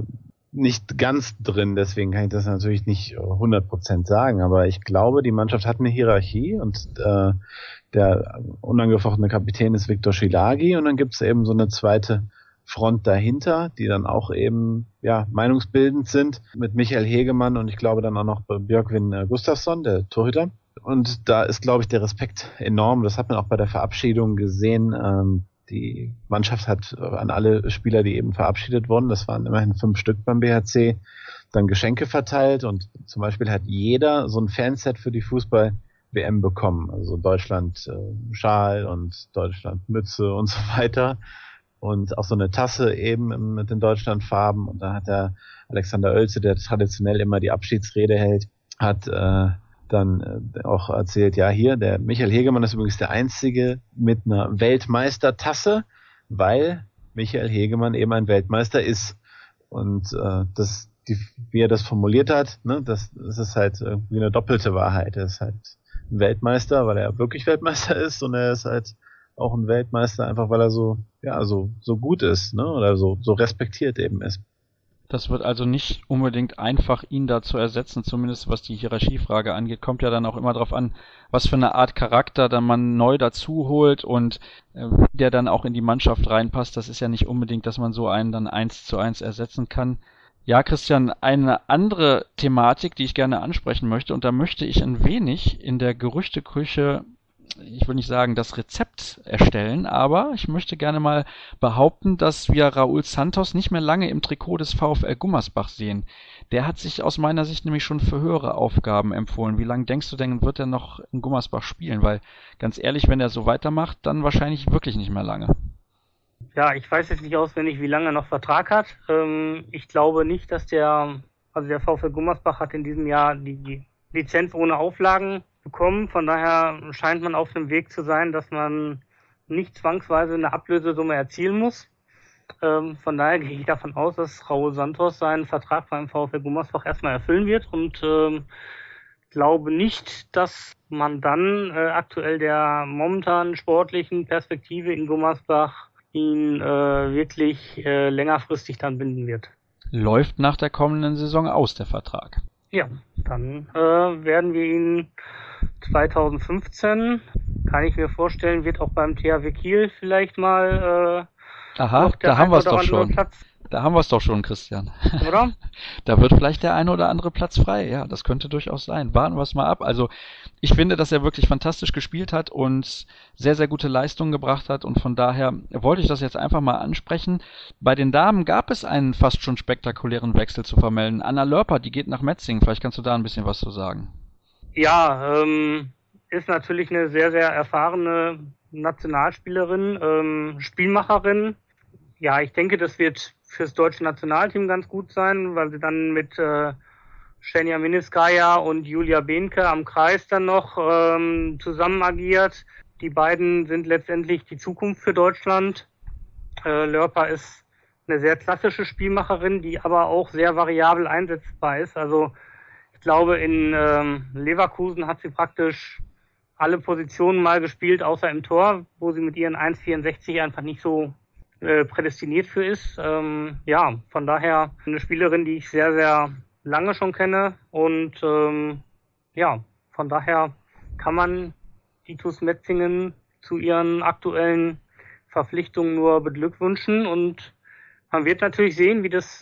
ganz drin, deswegen kann ich das natürlich nicht 100% sagen, aber ich glaube, die Mannschaft hat eine Hierarchie, und der unangefochtene Kapitän ist Viktor Schilagi, und dann gibt es eben so eine zweite Front dahinter, die dann auch eben meinungsbildend sind, mit Michael Hegemann und ich glaube dann auch noch Björkvin Gustafsson, der Torhüter. Und da ist, glaube ich, der Respekt enorm. Das hat man auch bei der Verabschiedung gesehen. Die Mannschaft hat an alle Spieler, die eben verabschiedet wurden, das waren immerhin 5 Stück beim BHC, dann Geschenke verteilt, und zum Beispiel hat jeder so ein Fanset für die Fußball-WM bekommen. Also Deutschland Schal und Deutschland Mütze und so weiter. Und auch so eine Tasse eben mit den Deutschlandfarben. Und dann hat der Alexander Oelze, der traditionell immer die Abschiedsrede hält, hat dann auch erzählt, ja, hier, der Michael Hegemann ist übrigens der Einzige mit einer Weltmeistertasse, weil Michael Hegemann eben ein Weltmeister ist. Und wie er das formuliert hat, ne, das ist halt irgendwie eine doppelte Wahrheit. Er ist halt ein Weltmeister, weil er wirklich Weltmeister ist, und er ist halt auch ein Weltmeister einfach, weil er so gut ist, ne, oder so respektiert eben ist. Das wird also nicht unbedingt einfach, ihn da zu ersetzen, zumindest was die Hierarchiefrage angeht. Kommt ja dann auch immer darauf an, was für eine Art Charakter dann man neu dazu holt und der dann auch in die Mannschaft reinpasst. Das ist ja nicht unbedingt, dass man so einen dann 1:1 ersetzen kann. Ja, Christian, eine andere Thematik, die ich gerne ansprechen möchte, und da möchte ich ein wenig in der Gerüchteküche ich will nicht sagen, das Rezept erstellen, aber ich möchte gerne mal behaupten, dass wir Raúl Santos nicht mehr lange im Trikot des VfL Gummersbach sehen. Der hat sich aus meiner Sicht nämlich schon für höhere Aufgaben empfohlen. Wie lange denkst du denn, wird er noch in Gummersbach spielen? Weil, ganz ehrlich, wenn er so weitermacht, dann wahrscheinlich wirklich nicht mehr lange. Ja, ich weiß jetzt nicht auswendig, wie lange er noch Vertrag hat. Ich glaube nicht, dass der VfL Gummersbach hat in diesem Jahr die Lizenz ohne Auflagen bekommen. Von daher scheint man auf dem Weg zu sein, dass man nicht zwangsweise eine Ablösesumme erzielen muss. Von daher gehe ich davon aus, dass Raúl Santos seinen Vertrag beim VfL Gummersbach erstmal erfüllen wird und glaube nicht, dass man dann aktuell der momentanen sportlichen Perspektive in Gummersbach ihn wirklich längerfristig dann binden wird. Läuft nach der kommenden Saison aus, der Vertrag. Ja, dann werden wir ihn 2015, kann ich mir vorstellen, wird auch beim THW Kiel vielleicht mal Aha, da haben wir es doch schon. Da haben wir es doch schon, Christian. Oder? Da wird vielleicht der eine oder andere Platz frei. Ja, das könnte durchaus sein. Warten wir es mal ab. Also ich finde, dass er wirklich fantastisch gespielt hat und sehr, sehr gute Leistungen gebracht hat. Und von daher wollte ich das jetzt einfach mal ansprechen. Bei den Damen gab es einen fast schon spektakulären Wechsel zu vermelden. Anna Lörper, die geht nach Metzingen. Vielleicht kannst du da ein bisschen was zu sagen. Ja, ist natürlich eine sehr, sehr erfahrene Nationalspielerin, Spielmacherin. Ja, ich denke, das wird fürs deutsche Nationalteam ganz gut sein, weil sie dann mit Ksenia Minskaya und Julia Behnke am Kreis dann noch zusammen agiert. Die beiden sind letztendlich die Zukunft für Deutschland. Lörper ist eine sehr klassische Spielmacherin, die aber auch sehr variabel einsetzbar ist. Also ich glaube, in Leverkusen hat sie praktisch alle Positionen mal gespielt, außer im Tor, wo sie mit ihren 1,64 einfach nicht so prädestiniert für ist. Ja, von daher eine Spielerin, die ich sehr, sehr lange schon kenne und ja, von daher kann man die TuS Metzingen zu ihren aktuellen Verpflichtungen nur beglückwünschen und man wird natürlich sehen, wie das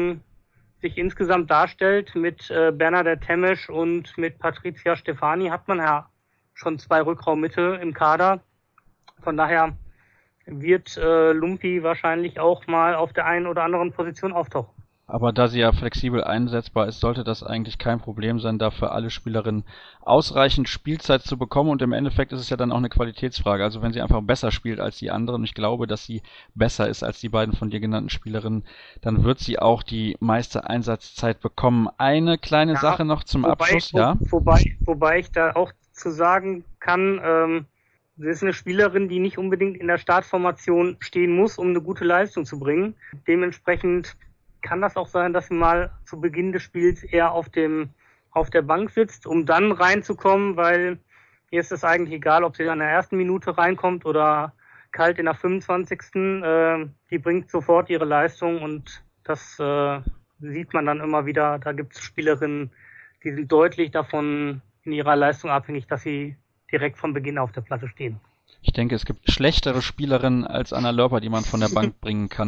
sich insgesamt darstellt. Mit Bernadette Temesch und mit Patricia Stefani hat man ja schon 2 Rückraummitte im Kader. Von daher wird Lumpi wahrscheinlich auch mal auf der einen oder anderen Position auftauchen. Aber da sie ja flexibel einsetzbar ist, sollte das eigentlich kein Problem sein, da für alle Spielerinnen ausreichend Spielzeit zu bekommen. Und im Endeffekt ist es ja dann auch eine Qualitätsfrage. Also wenn sie einfach besser spielt als die anderen, und ich glaube, dass sie besser ist als die beiden von dir genannten Spielerinnen, dann wird sie auch die meiste Einsatzzeit bekommen. Eine kleine Sache noch zum Abschluss. Wobei ich da auch zu sagen kann, sie ist eine Spielerin, die nicht unbedingt in der Startformation stehen muss, um eine gute Leistung zu bringen. Dementsprechend kann das auch sein, dass sie mal zu Beginn des Spiels eher auf der Bank sitzt, um dann reinzukommen, weil ihr ist es eigentlich egal, ob sie in der ersten Minute reinkommt oder kalt in der 25. Die bringt sofort ihre Leistung und das sieht man dann immer wieder. Da gibt es Spielerinnen, die sind deutlich davon in ihrer Leistung abhängig, dass sie direkt von Beginn auf der Platte stehen. Ich denke, es gibt schlechtere Spielerinnen als Anna Lörper, die man von der Bank bringen kann.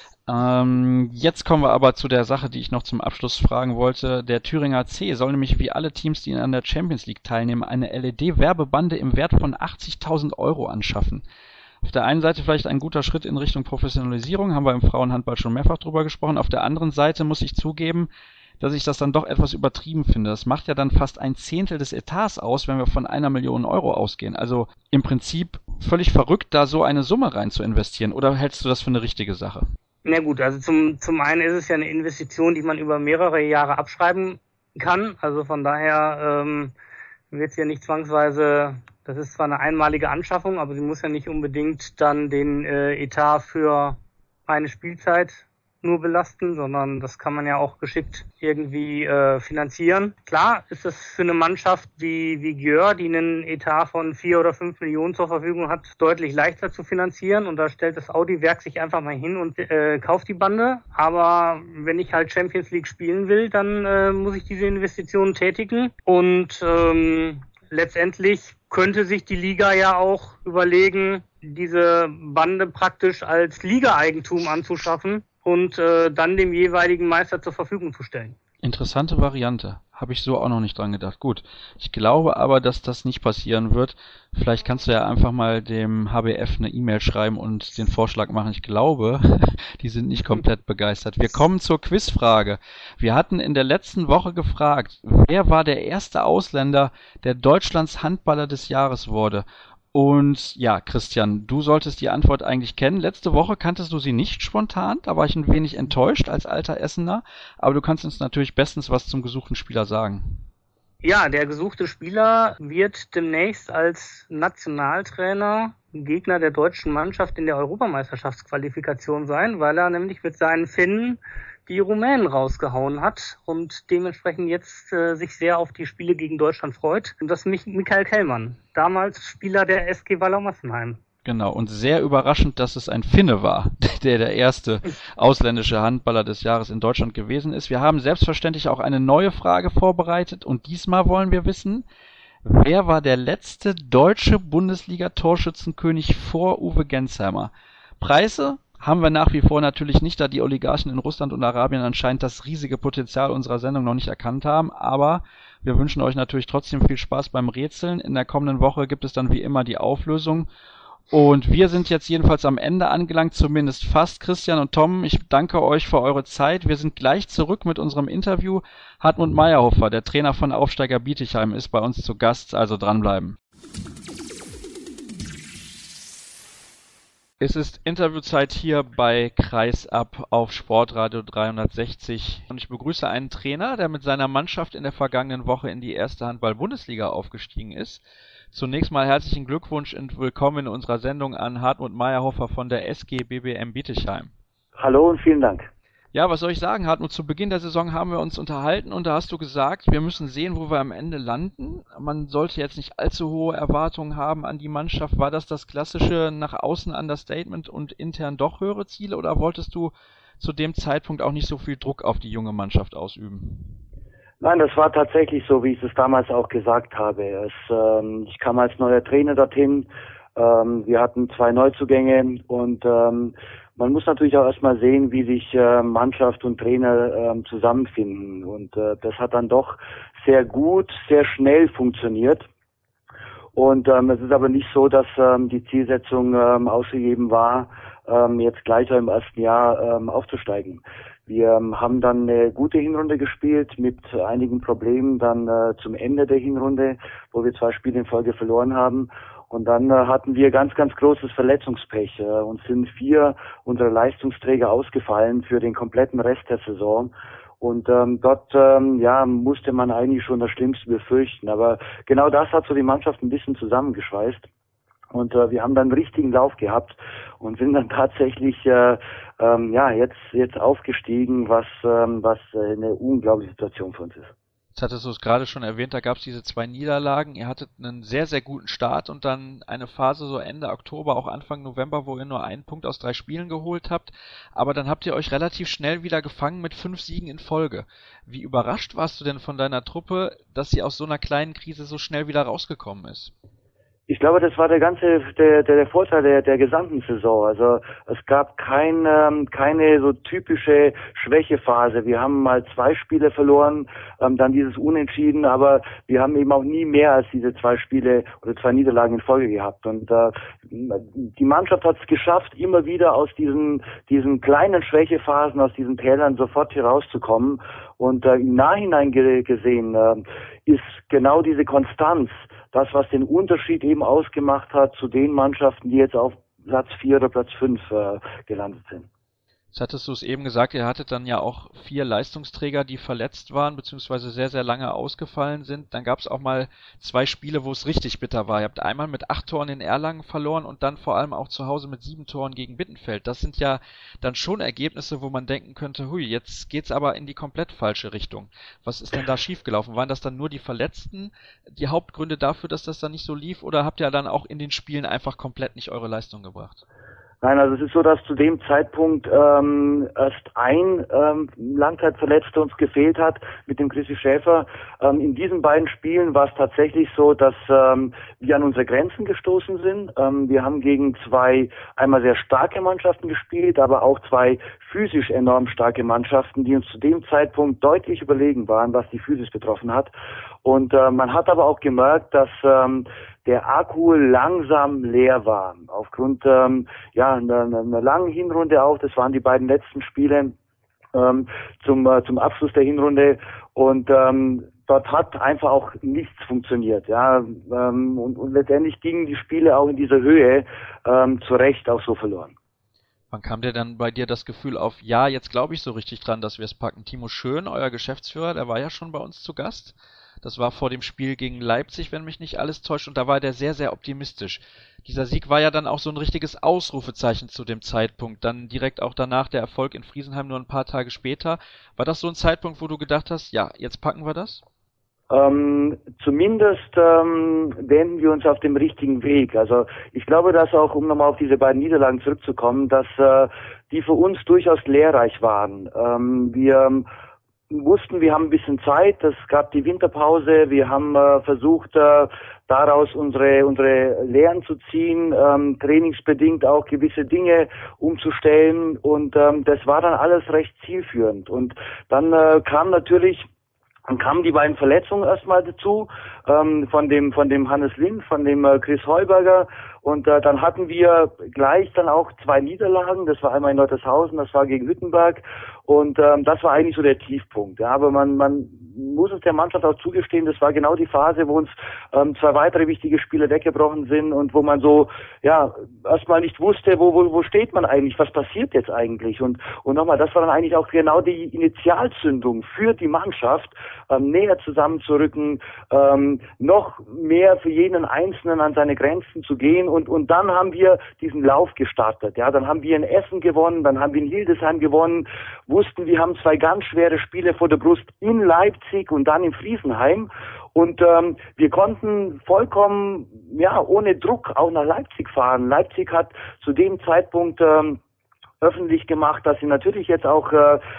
Jetzt kommen wir aber zu der Sache, die ich noch zum Abschluss fragen wollte. Der Thüringer C soll nämlich wie alle Teams, die an der Champions League teilnehmen, eine LED-Werbebande im Wert von 80.000 € anschaffen. Auf der einen Seite vielleicht ein guter Schritt in Richtung Professionalisierung, haben wir im Frauenhandball schon mehrfach drüber gesprochen. Auf der anderen Seite muss ich zugeben, dass ich das dann doch etwas übertrieben finde. Das macht ja dann fast 1/10 des Etats aus, wenn wir von 1 Million € ausgehen. Also im Prinzip völlig verrückt, da so eine Summe rein zu investieren. Oder hältst du das für eine richtige Sache? Na gut, also zum einen ist es ja eine Investition, die man über mehrere Jahre abschreiben kann. Also von daher wird es ja nicht zwangsweise, das ist zwar eine einmalige Anschaffung, aber sie muss ja nicht unbedingt dann den Etat für eine Spielzeit nur belasten, sondern das kann man ja auch geschickt irgendwie finanzieren. Klar ist das für eine Mannschaft wie Gjör, die einen Etat von 4 oder 5 Millionen zur Verfügung hat, deutlich leichter zu finanzieren und da stellt das Audi-Werk sich einfach mal hin und kauft die Bande. Aber wenn ich halt Champions League spielen will, dann muss ich diese Investitionen tätigen und letztendlich könnte sich die Liga ja auch überlegen, diese Bande praktisch als Liga-Eigentum anzuschaffen und dann dem jeweiligen Meister zur Verfügung zu stellen. Interessante Variante. habe ich so auch noch nicht dran gedacht. Gut, ich glaube aber, dass das nicht passieren wird. Vielleicht kannst du ja einfach mal dem HBF eine E-Mail schreiben und den Vorschlag machen. Ich glaube, die sind nicht komplett begeistert. Wir kommen zur Quizfrage. Wir hatten in der letzten Woche gefragt, wer war der erste Ausländer, der Deutschlands Handballer des Jahres wurde? Und ja, Christian, du solltest die Antwort eigentlich kennen. Letzte Woche kanntest du sie nicht spontan, da war ich ein wenig enttäuscht als alter Essener, aber du kannst uns natürlich bestens was zum gesuchten Spieler sagen. Ja, der gesuchte Spieler wird demnächst als Nationaltrainer Gegner der deutschen Mannschaft in der Europameisterschaftsqualifikation sein, weil er nämlich mit seinen Finnen die Rumänen rausgehauen hat und dementsprechend jetzt sich sehr auf die Spiele gegen Deutschland freut. Und das ist Michael Kellmann, damals Spieler der SG Wallau Massenheim. Genau, und sehr überraschend, dass es ein Finne war, der erste ausländische Handballer des Jahres in Deutschland gewesen ist. Wir haben selbstverständlich auch eine neue Frage vorbereitet und diesmal wollen wir wissen, wer war der letzte deutsche Bundesliga-Torschützenkönig vor Uwe Gensheimer? Preise haben wir nach wie vor natürlich nicht, da die Oligarchen in Russland und Arabien anscheinend das riesige Potenzial unserer Sendung noch nicht erkannt haben, aber wir wünschen euch natürlich trotzdem viel Spaß beim Rätseln. In der kommenden Woche gibt es dann wie immer die Auflösung. Und wir sind jetzt jedenfalls am Ende angelangt, zumindest fast. Christian und Tom, ich danke euch für eure Zeit. Wir sind gleich zurück mit unserem Interview. Hartmut Meyerhofer, der Trainer von Aufsteiger Bietigheim, ist bei uns zu Gast, also dranbleiben. Es ist Interviewzeit hier bei Kreisab auf Sportradio 360 und ich begrüße einen Trainer, der mit seiner Mannschaft in der vergangenen Woche in die erste Handball-Bundesliga aufgestiegen ist. Zunächst mal herzlichen Glückwunsch und willkommen in unserer Sendung an Hartmut Meyerhofer von der SG BBM Bietigheim. Hallo und vielen Dank. Ja, was soll ich sagen, Hartmut? Zu Beginn der Saison haben wir uns unterhalten und da hast du gesagt, wir müssen sehen, wo wir am Ende landen. Man sollte jetzt nicht allzu hohe Erwartungen haben an die Mannschaft. War das klassische nach außen Understatement und intern doch höhere Ziele oder wolltest du zu dem Zeitpunkt auch nicht so viel Druck auf die junge Mannschaft ausüben? Nein, das war tatsächlich so, wie ich es damals auch gesagt habe. Ich kam als neuer Trainer dorthin. Wir hatten 2 Neuzugänge und man muss natürlich auch erstmal sehen, wie sich Mannschaft und Trainer zusammenfinden. Und das hat dann doch sehr gut, sehr schnell funktioniert. Und es ist aber nicht so, dass die Zielsetzung ausgegeben war, jetzt gleich im ersten Jahr aufzusteigen. Wir haben dann eine gute Hinrunde gespielt mit einigen Problemen dann zum Ende der Hinrunde, wo wir 2 Spiele in Folge verloren haben. Und dann hatten wir ganz, ganz großes Verletzungspech. Uns sind 4 unserer Leistungsträger ausgefallen für den kompletten Rest der Saison. Und dort musste man eigentlich schon das Schlimmste befürchten. Aber genau das hat so die Mannschaft ein bisschen zusammengeschweißt. Und wir haben dann einen richtigen Lauf gehabt und sind dann tatsächlich jetzt aufgestiegen, was eine unglaubliche Situation für uns ist. Jetzt hattest du es gerade schon erwähnt, da gab es diese 2 Niederlagen. Ihr hattet einen sehr, sehr guten Start und dann eine Phase so Ende Oktober, auch Anfang November, wo ihr nur 1 Punkt aus 3 Spielen geholt habt. Aber dann habt ihr euch relativ schnell wieder gefangen mit 5 Siegen in Folge. Wie überrascht warst du denn von deiner Truppe, dass sie aus so einer kleinen Krise so schnell wieder rausgekommen ist? Ich glaube, das war der Vorteil der gesamten Saison. Also es gab keine so typische Schwächephase. Wir haben mal 2 Spiele verloren, dann dieses Unentschieden, aber wir haben eben auch nie mehr als diese 2 Spiele oder 2 Niederlagen in Folge gehabt. Und die Mannschaft hat es geschafft, immer wieder aus diesen kleinen Schwächephasen, aus diesen Tälern sofort hier rauszukommen. Und im Nachhinein gesehen ist genau diese Konstanz das, was den Unterschied eben ausgemacht hat zu den Mannschaften, die jetzt auf Platz 4 oder Platz 5 gelandet sind. Jetzt hattest du es eben gesagt, ihr hattet dann ja auch 4 Leistungsträger, die verletzt waren, beziehungsweise sehr, sehr lange ausgefallen sind. Dann gab es auch mal 2 Spiele, wo es richtig bitter war. Ihr habt einmal mit 8 Toren in Erlangen verloren und dann vor allem auch zu Hause mit 7 Toren gegen Bittenfeld. Das sind ja dann schon Ergebnisse, wo man denken könnte, hui, jetzt geht's aber in die komplett falsche Richtung. Was ist denn da schiefgelaufen? Waren das dann nur die Verletzten, die Hauptgründe dafür, dass das dann nicht so lief? Oder habt ihr dann auch in den Spielen einfach komplett nicht eure Leistung gebracht? Nein, also es ist so, dass zu dem Zeitpunkt erst ein Langzeitverletzter uns gefehlt hat mit dem Chrissy Schäfer. In diesen beiden Spielen war es tatsächlich so, dass wir an unsere Grenzen gestoßen sind. Wir haben gegen zwei einmal sehr starke Mannschaften gespielt, aber auch zwei physisch enorm starke Mannschaften, die uns zu dem Zeitpunkt deutlich überlegen waren, was die Physis betroffen hat. Und man hat aber auch gemerkt, dass der Akku langsam leer war. Aufgrund einer langen Hinrunde auch. Das waren die beiden letzten Spiele zum Abschluss der Hinrunde. Und dort hat einfach auch nichts funktioniert. Ja, und letztendlich gingen die Spiele auch in dieser Höhe zu Recht auch so verloren. Wann kam dir dann bei dir das Gefühl auf, ja, jetzt glaube ich so richtig dran, dass wir es packen? Timo Schön, euer Geschäftsführer, der war ja schon bei uns zu Gast. Das war vor dem Spiel gegen Leipzig, wenn mich nicht alles täuscht, und da war der sehr, sehr optimistisch. Dieser Sieg war ja dann auch so ein richtiges Ausrufezeichen zu dem Zeitpunkt. Dann direkt auch danach der Erfolg in Friesenheim nur ein paar Tage später. War das so ein Zeitpunkt, wo du gedacht hast, ja, jetzt packen wir das? Zumindest wenden wir uns auf dem richtigen Weg. Also ich glaube, dass auch, um nochmal auf diese beiden Niederlagen zurückzukommen, dass die für uns durchaus lehrreich waren. Wir wussten, wir haben ein bisschen Zeit, es gab die Winterpause, wir haben versucht, daraus unsere Lehren zu ziehen, trainingsbedingt auch gewisse Dinge umzustellen, und das war dann alles recht zielführend. Und dann kamen die beiden Verletzungen erstmal dazu, von dem Hannes Lind, von dem Chris Heuberger, und dann hatten wir gleich dann auch zwei Niederlagen. Das war einmal in Norddershausen, das war gegen Hüttenberg, und das war eigentlich so der Tiefpunkt. Ja, aber man muss es der Mannschaft auch zugestehen, das war genau die Phase, wo uns zwei weitere wichtige Spiele weggebrochen sind und wo man so erstmal nicht wusste, wo steht man eigentlich, was passiert jetzt eigentlich, und nochmal, das war dann eigentlich auch genau die Initialzündung für die Mannschaft, näher zusammenzurücken, noch mehr für jeden Einzelnen an seine Grenzen zu gehen, und dann haben wir diesen Lauf gestartet. Ja, dann haben wir in Essen gewonnen, dann haben wir in Hildesheim gewonnen, wussten, wir haben zwei ganz schwere Spiele vor der Brust in Leipzig und dann in Friesenheim, und wir konnten vollkommen ohne Druck auch nach Leipzig fahren. Leipzig hat zu dem Zeitpunkt öffentlich gemacht, dass sie natürlich jetzt auch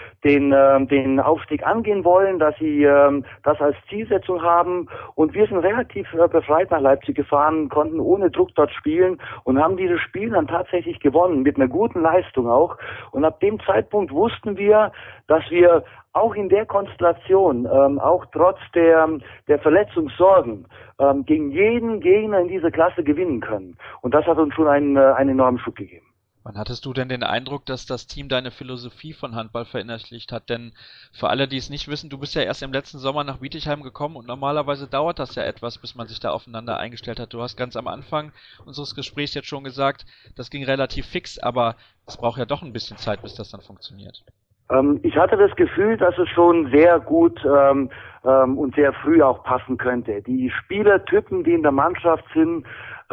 den Aufstieg angehen wollen, dass sie das als Zielsetzung haben, und wir sind relativ befreit nach Leipzig gefahren, konnten ohne Druck dort spielen und haben dieses Spiel dann tatsächlich gewonnen, mit einer guten Leistung auch, und ab dem Zeitpunkt wussten wir, dass wir auch in der Konstellation, auch trotz der Verletzungssorgen, gegen jeden Gegner in dieser Klasse gewinnen können, und das hat uns schon einen enormen Schub gegeben. Wann hattest du denn den Eindruck, dass das Team deine Philosophie von Handball verinnerlicht hat? Denn für alle, die es nicht wissen, du bist ja erst im letzten Sommer nach Bietigheim gekommen, und normalerweise dauert das ja etwas, bis man sich da aufeinander eingestellt hat. Du hast ganz am Anfang unseres Gesprächs jetzt schon gesagt, das ging relativ fix, aber es braucht ja doch ein bisschen Zeit, bis das dann funktioniert. Ich hatte das Gefühl, dass es schon sehr gut und sehr früh auch passen könnte. Die Spielertypen, die in der Mannschaft sind,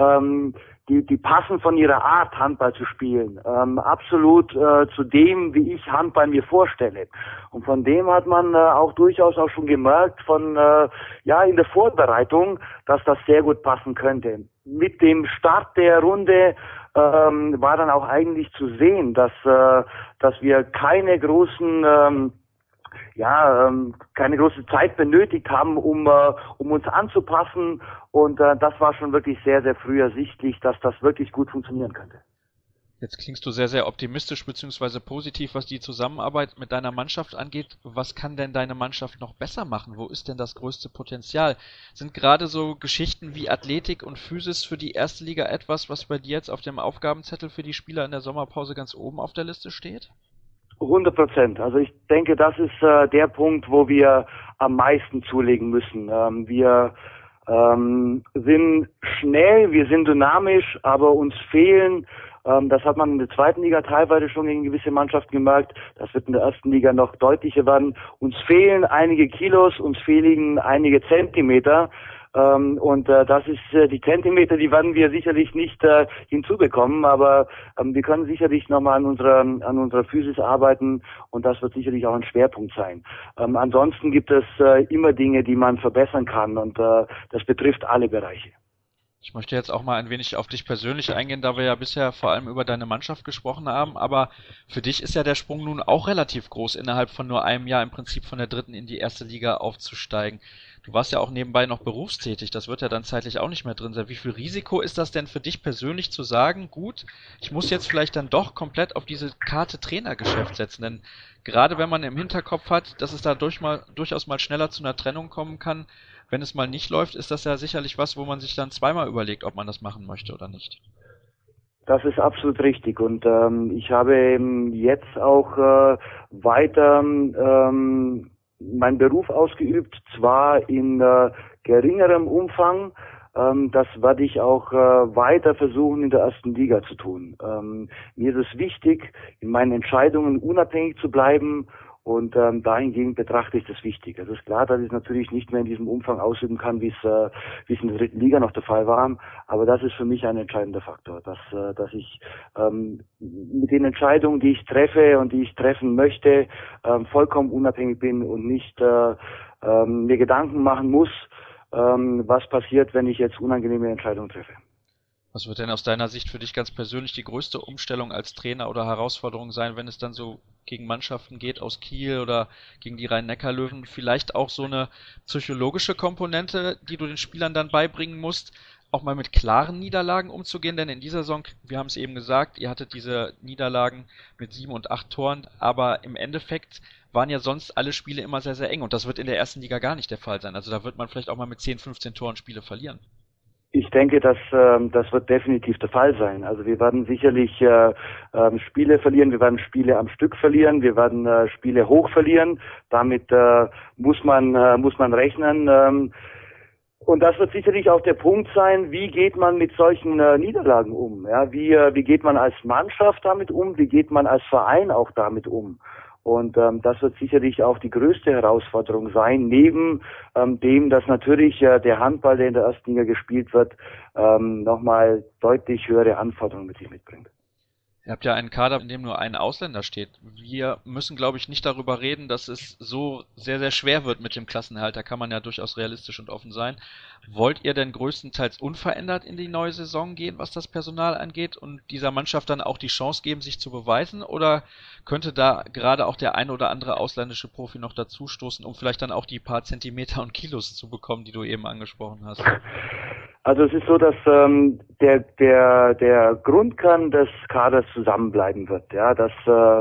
die passen von ihrer Art, Handball zu spielen, absolut zu dem, wie ich Handball mir vorstelle. Und von dem hat man auch durchaus auch schon gemerkt, in der Vorbereitung, dass das sehr gut passen könnte. Mit dem Start der Runde war dann auch eigentlich zu sehen, dass wir keine große Zeit benötigt haben, um uns anzupassen, und das war schon wirklich sehr, sehr früh ersichtlich, dass das wirklich gut funktionieren könnte. Jetzt klingst du sehr, sehr optimistisch bzw. positiv, was die Zusammenarbeit mit deiner Mannschaft angeht. Was kann denn deine Mannschaft noch besser machen? Wo ist denn das größte Potenzial? Sind gerade so Geschichten wie Athletik und Physis für die erste Liga etwas, was bei dir jetzt auf dem Aufgabenzettel für die Spieler in der Sommerpause ganz oben auf der Liste steht? 100%. Also ich denke, das ist der Punkt, wo wir am meisten zulegen müssen. Wir sind schnell, wir sind dynamisch, aber uns fehlen, das hat man in der zweiten Liga teilweise schon gegen gewisse Mannschaften gemerkt, das wird in der ersten Liga noch deutlicher werden, uns fehlen einige Kilos, uns fehlen einige Zentimeter, und das ist die Zentimeter, die werden wir sicherlich nicht hinzubekommen, aber wir können sicherlich nochmal an unserer Physis arbeiten, und das wird sicherlich auch ein Schwerpunkt sein. Ansonsten gibt es immer Dinge, die man verbessern kann, und das betrifft alle Bereiche. Ich möchte jetzt auch mal ein wenig auf dich persönlich eingehen, da wir ja bisher vor allem über deine Mannschaft gesprochen haben, aber für dich ist ja der Sprung nun auch relativ groß, innerhalb von nur einem Jahr im Prinzip von der dritten in die erste Liga aufzusteigen. Du warst ja auch nebenbei noch berufstätig, das wird ja dann zeitlich auch nicht mehr drin sein. Wie viel Risiko ist das denn für dich persönlich zu sagen, gut, ich muss jetzt vielleicht dann doch komplett auf diese Karte Trainergeschäft setzen, denn gerade wenn man im Hinterkopf hat, dass es da durchaus mal schneller zu einer Trennung kommen kann, wenn es mal nicht läuft, ist das ja sicherlich was, wo man sich dann zweimal überlegt, ob man das machen möchte oder nicht. Das ist absolut richtig und ich habe eben jetzt auch weiter meinen Beruf ausgeübt, zwar in geringerem Umfang, das werde ich auch weiter versuchen in der ersten Liga zu tun. Mir ist es wichtig, in meinen Entscheidungen unabhängig zu bleiben und dahingehend betrachte ich das wichtig. Es ist klar, dass ich es natürlich nicht mehr in diesem Umfang ausüben kann, wie es in der dritten Liga noch der Fall war, aber das ist für mich ein entscheidender Faktor, dass ich mit den Entscheidungen, die ich treffe und die ich treffen möchte, vollkommen unabhängig bin und nicht mir Gedanken machen muss, was passiert, wenn ich jetzt unangenehme Entscheidungen treffe. Was wird denn aus deiner Sicht für dich ganz persönlich die größte Umstellung als Trainer oder Herausforderung sein, wenn es dann so gegen Mannschaften geht aus Kiel oder gegen die Rhein-Neckar-Löwen? Vielleicht auch so eine psychologische Komponente, die du den Spielern dann beibringen musst, auch mal mit klaren Niederlagen umzugehen, denn in dieser Saison, wir haben es eben gesagt, ihr hattet diese Niederlagen mit 7 und 8 Toren, aber im Endeffekt waren ja sonst alle Spiele immer sehr, sehr eng und das wird in der ersten Liga gar nicht der Fall sein. Also da wird man vielleicht auch mal mit 10, 15 Toren Spiele verlieren. Ich denke, das wird definitiv der Fall sein. Also wir werden sicherlich Spiele verlieren, wir werden Spiele am Stück verlieren, wir werden Spiele hoch verlieren. Damit muss man rechnen. Und das wird sicherlich auch der Punkt sein, wie geht man mit solchen Niederlagen um? Ja, wie geht man als Mannschaft damit um? Wie geht man als Verein auch damit um? Und das wird sicherlich auch die größte Herausforderung sein, neben dem, dass natürlich der Handball, der in der ersten Liga gespielt wird, nochmal deutlich höhere Anforderungen mit sich mitbringt. Ihr habt ja einen Kader, in dem nur ein Ausländer steht. Wir müssen, glaube ich, nicht darüber reden, dass es so sehr, sehr schwer wird mit dem Klassenerhalt. Da kann man ja durchaus realistisch und offen sein. Wollt ihr denn größtenteils unverändert in die neue Saison gehen, was das Personal angeht, und dieser Mannschaft dann auch die Chance geben, sich zu beweisen? Oder könnte da gerade auch der ein oder andere ausländische Profi noch dazustoßen, um vielleicht dann auch die paar Zentimeter und Kilos zu bekommen, die du eben angesprochen hast? Also es ist so, dass der Grundkern des Kaders zusammenbleiben wird. Ja, das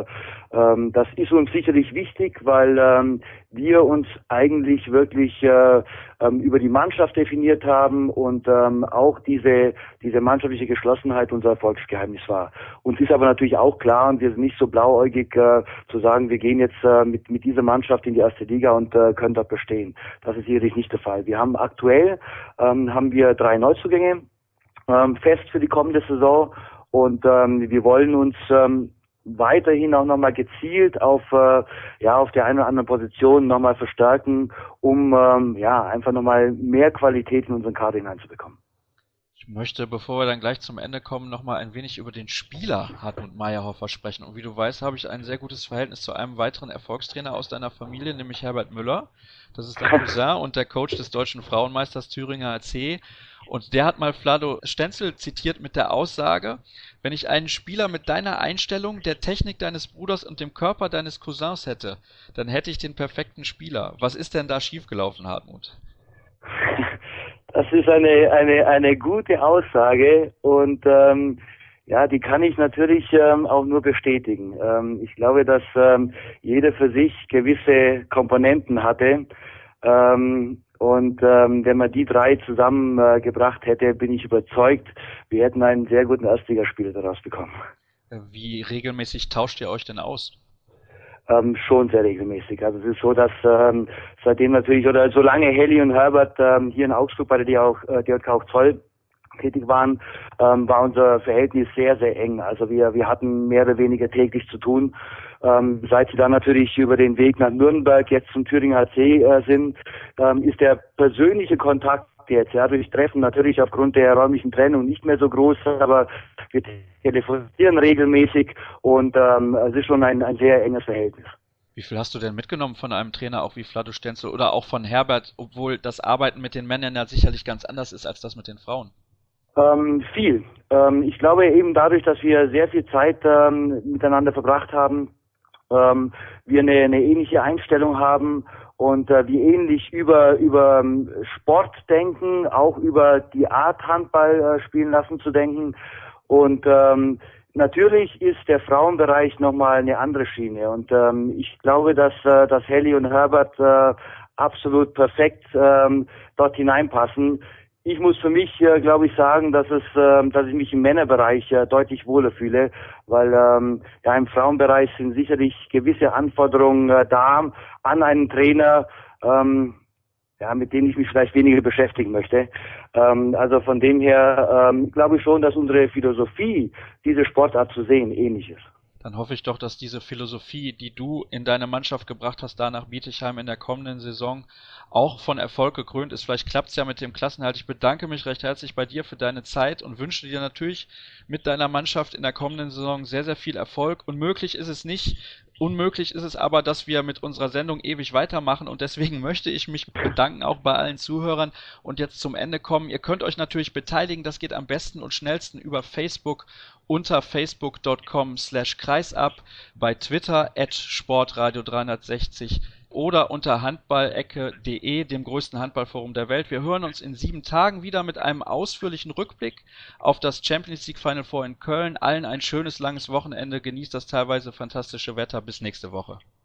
ist uns sicherlich wichtig, weil wir uns eigentlich wirklich über die Mannschaft definiert haben und auch diese mannschaftliche Geschlossenheit unser Erfolgsgeheimnis war. Uns ist aber natürlich auch klar, und wir sind nicht so blauäugig zu sagen, wir gehen jetzt mit dieser Mannschaft in die erste Liga und können dort bestehen. Das ist sicherlich nicht der Fall. Wir haben aktuell haben wir 3 Neuzugänge fest für die kommende Saison und wir wollen uns weiterhin auch nochmal gezielt auf der einen oder anderen Position nochmal verstärken, um einfach nochmal mehr Qualität in unseren Kader hineinzubekommen. Ich möchte, bevor wir dann gleich zum Ende kommen, nochmal ein wenig über den Spieler Hartmut Mayerhofer sprechen. Und wie du weißt, habe ich ein sehr gutes Verhältnis zu einem weiteren Erfolgstrainer aus deiner Familie, nämlich Herbert Müller. Das ist dein Cousin und der Coach des deutschen Frauenmeisters Thüringer AC. Und der hat mal Vlado Stenzel zitiert mit der Aussage: Wenn ich einen Spieler mit deiner Einstellung, der Technik deines Bruders und dem Körper deines Cousins hätte, dann hätte ich den perfekten Spieler. Was ist denn da schiefgelaufen, Hartmut? Das ist eine gute Aussage und die kann ich natürlich auch nur bestätigen. Ich glaube, dass jeder für sich gewisse Komponenten hatte. Und wenn man die 3 zusammengebracht hätte, bin ich überzeugt, wir hätten einen sehr guten Erstligaspieler daraus bekommen. Wie regelmäßig tauscht ihr euch denn aus? Schon sehr regelmäßig. Also es ist so, dass seitdem natürlich, oder solange Helly und Herbert hier in Augsburg bei der DJK auch Zoll tätig waren, war unser Verhältnis sehr, sehr eng. Also wir hatten mehr oder weniger täglich zu tun. Seit sie dann natürlich über den Weg nach Nürnberg jetzt zum Thüringer AC sind, ist der persönliche Kontakt jetzt, durch Treffen natürlich aufgrund der räumlichen Trennung nicht mehr so groß, aber wir telefonieren regelmäßig und es ist schon ein sehr enges Verhältnis. Wie viel hast du denn mitgenommen von einem Trainer auch wie Vlado Stenzel oder auch von Herbert, obwohl das Arbeiten mit den Männern ja sicherlich ganz anders ist als das mit den Frauen? Viel. Ich glaube eben dadurch, dass wir sehr viel Zeit miteinander verbracht haben, wir eine ähnliche Einstellung haben und wir ähnlich über Sport denken, auch über die Art Handball spielen lassen zu denken. Und natürlich ist der Frauenbereich nochmal eine andere Schiene. Und ich glaube, dass Helly und Herbert absolut perfekt dort hineinpassen. Ich muss für mich, glaube ich, sagen, dass ich mich im Männerbereich deutlich wohler fühle, weil im Frauenbereich sind sicherlich gewisse Anforderungen da an einen Trainer, mit denen ich mich vielleicht weniger beschäftigen möchte. Also von dem her glaube ich schon, dass unsere Philosophie, diese Sportart zu sehen, ähnlich ist. Dann hoffe ich doch, dass diese Philosophie, die du in deine Mannschaft gebracht hast, da nach Bietigheim in der kommenden Saison auch von Erfolg gekrönt ist. Vielleicht klappt es ja mit dem Klassenerhalt. Ich bedanke mich recht herzlich bei dir für deine Zeit und wünsche dir natürlich mit deiner Mannschaft in der kommenden Saison sehr, sehr viel Erfolg. Unmöglich ist es nicht. Unmöglich ist es aber, dass wir mit unserer Sendung ewig weitermachen und deswegen möchte ich mich bedanken, auch bei allen Zuhörern und jetzt zum Ende kommen. Ihr könnt euch natürlich beteiligen, das geht am besten und schnellsten über Facebook unter facebook.com/kreisab, bei Twitter @sportradio360 oder unter handballecke.de, dem größten Handballforum der Welt. Wir hören uns in 7 Tagen wieder mit einem ausführlichen Rückblick auf das Champions League Final Four in Köln. Allen ein schönes, langes Wochenende. Genießt das teilweise fantastische Wetter. Bis nächste Woche.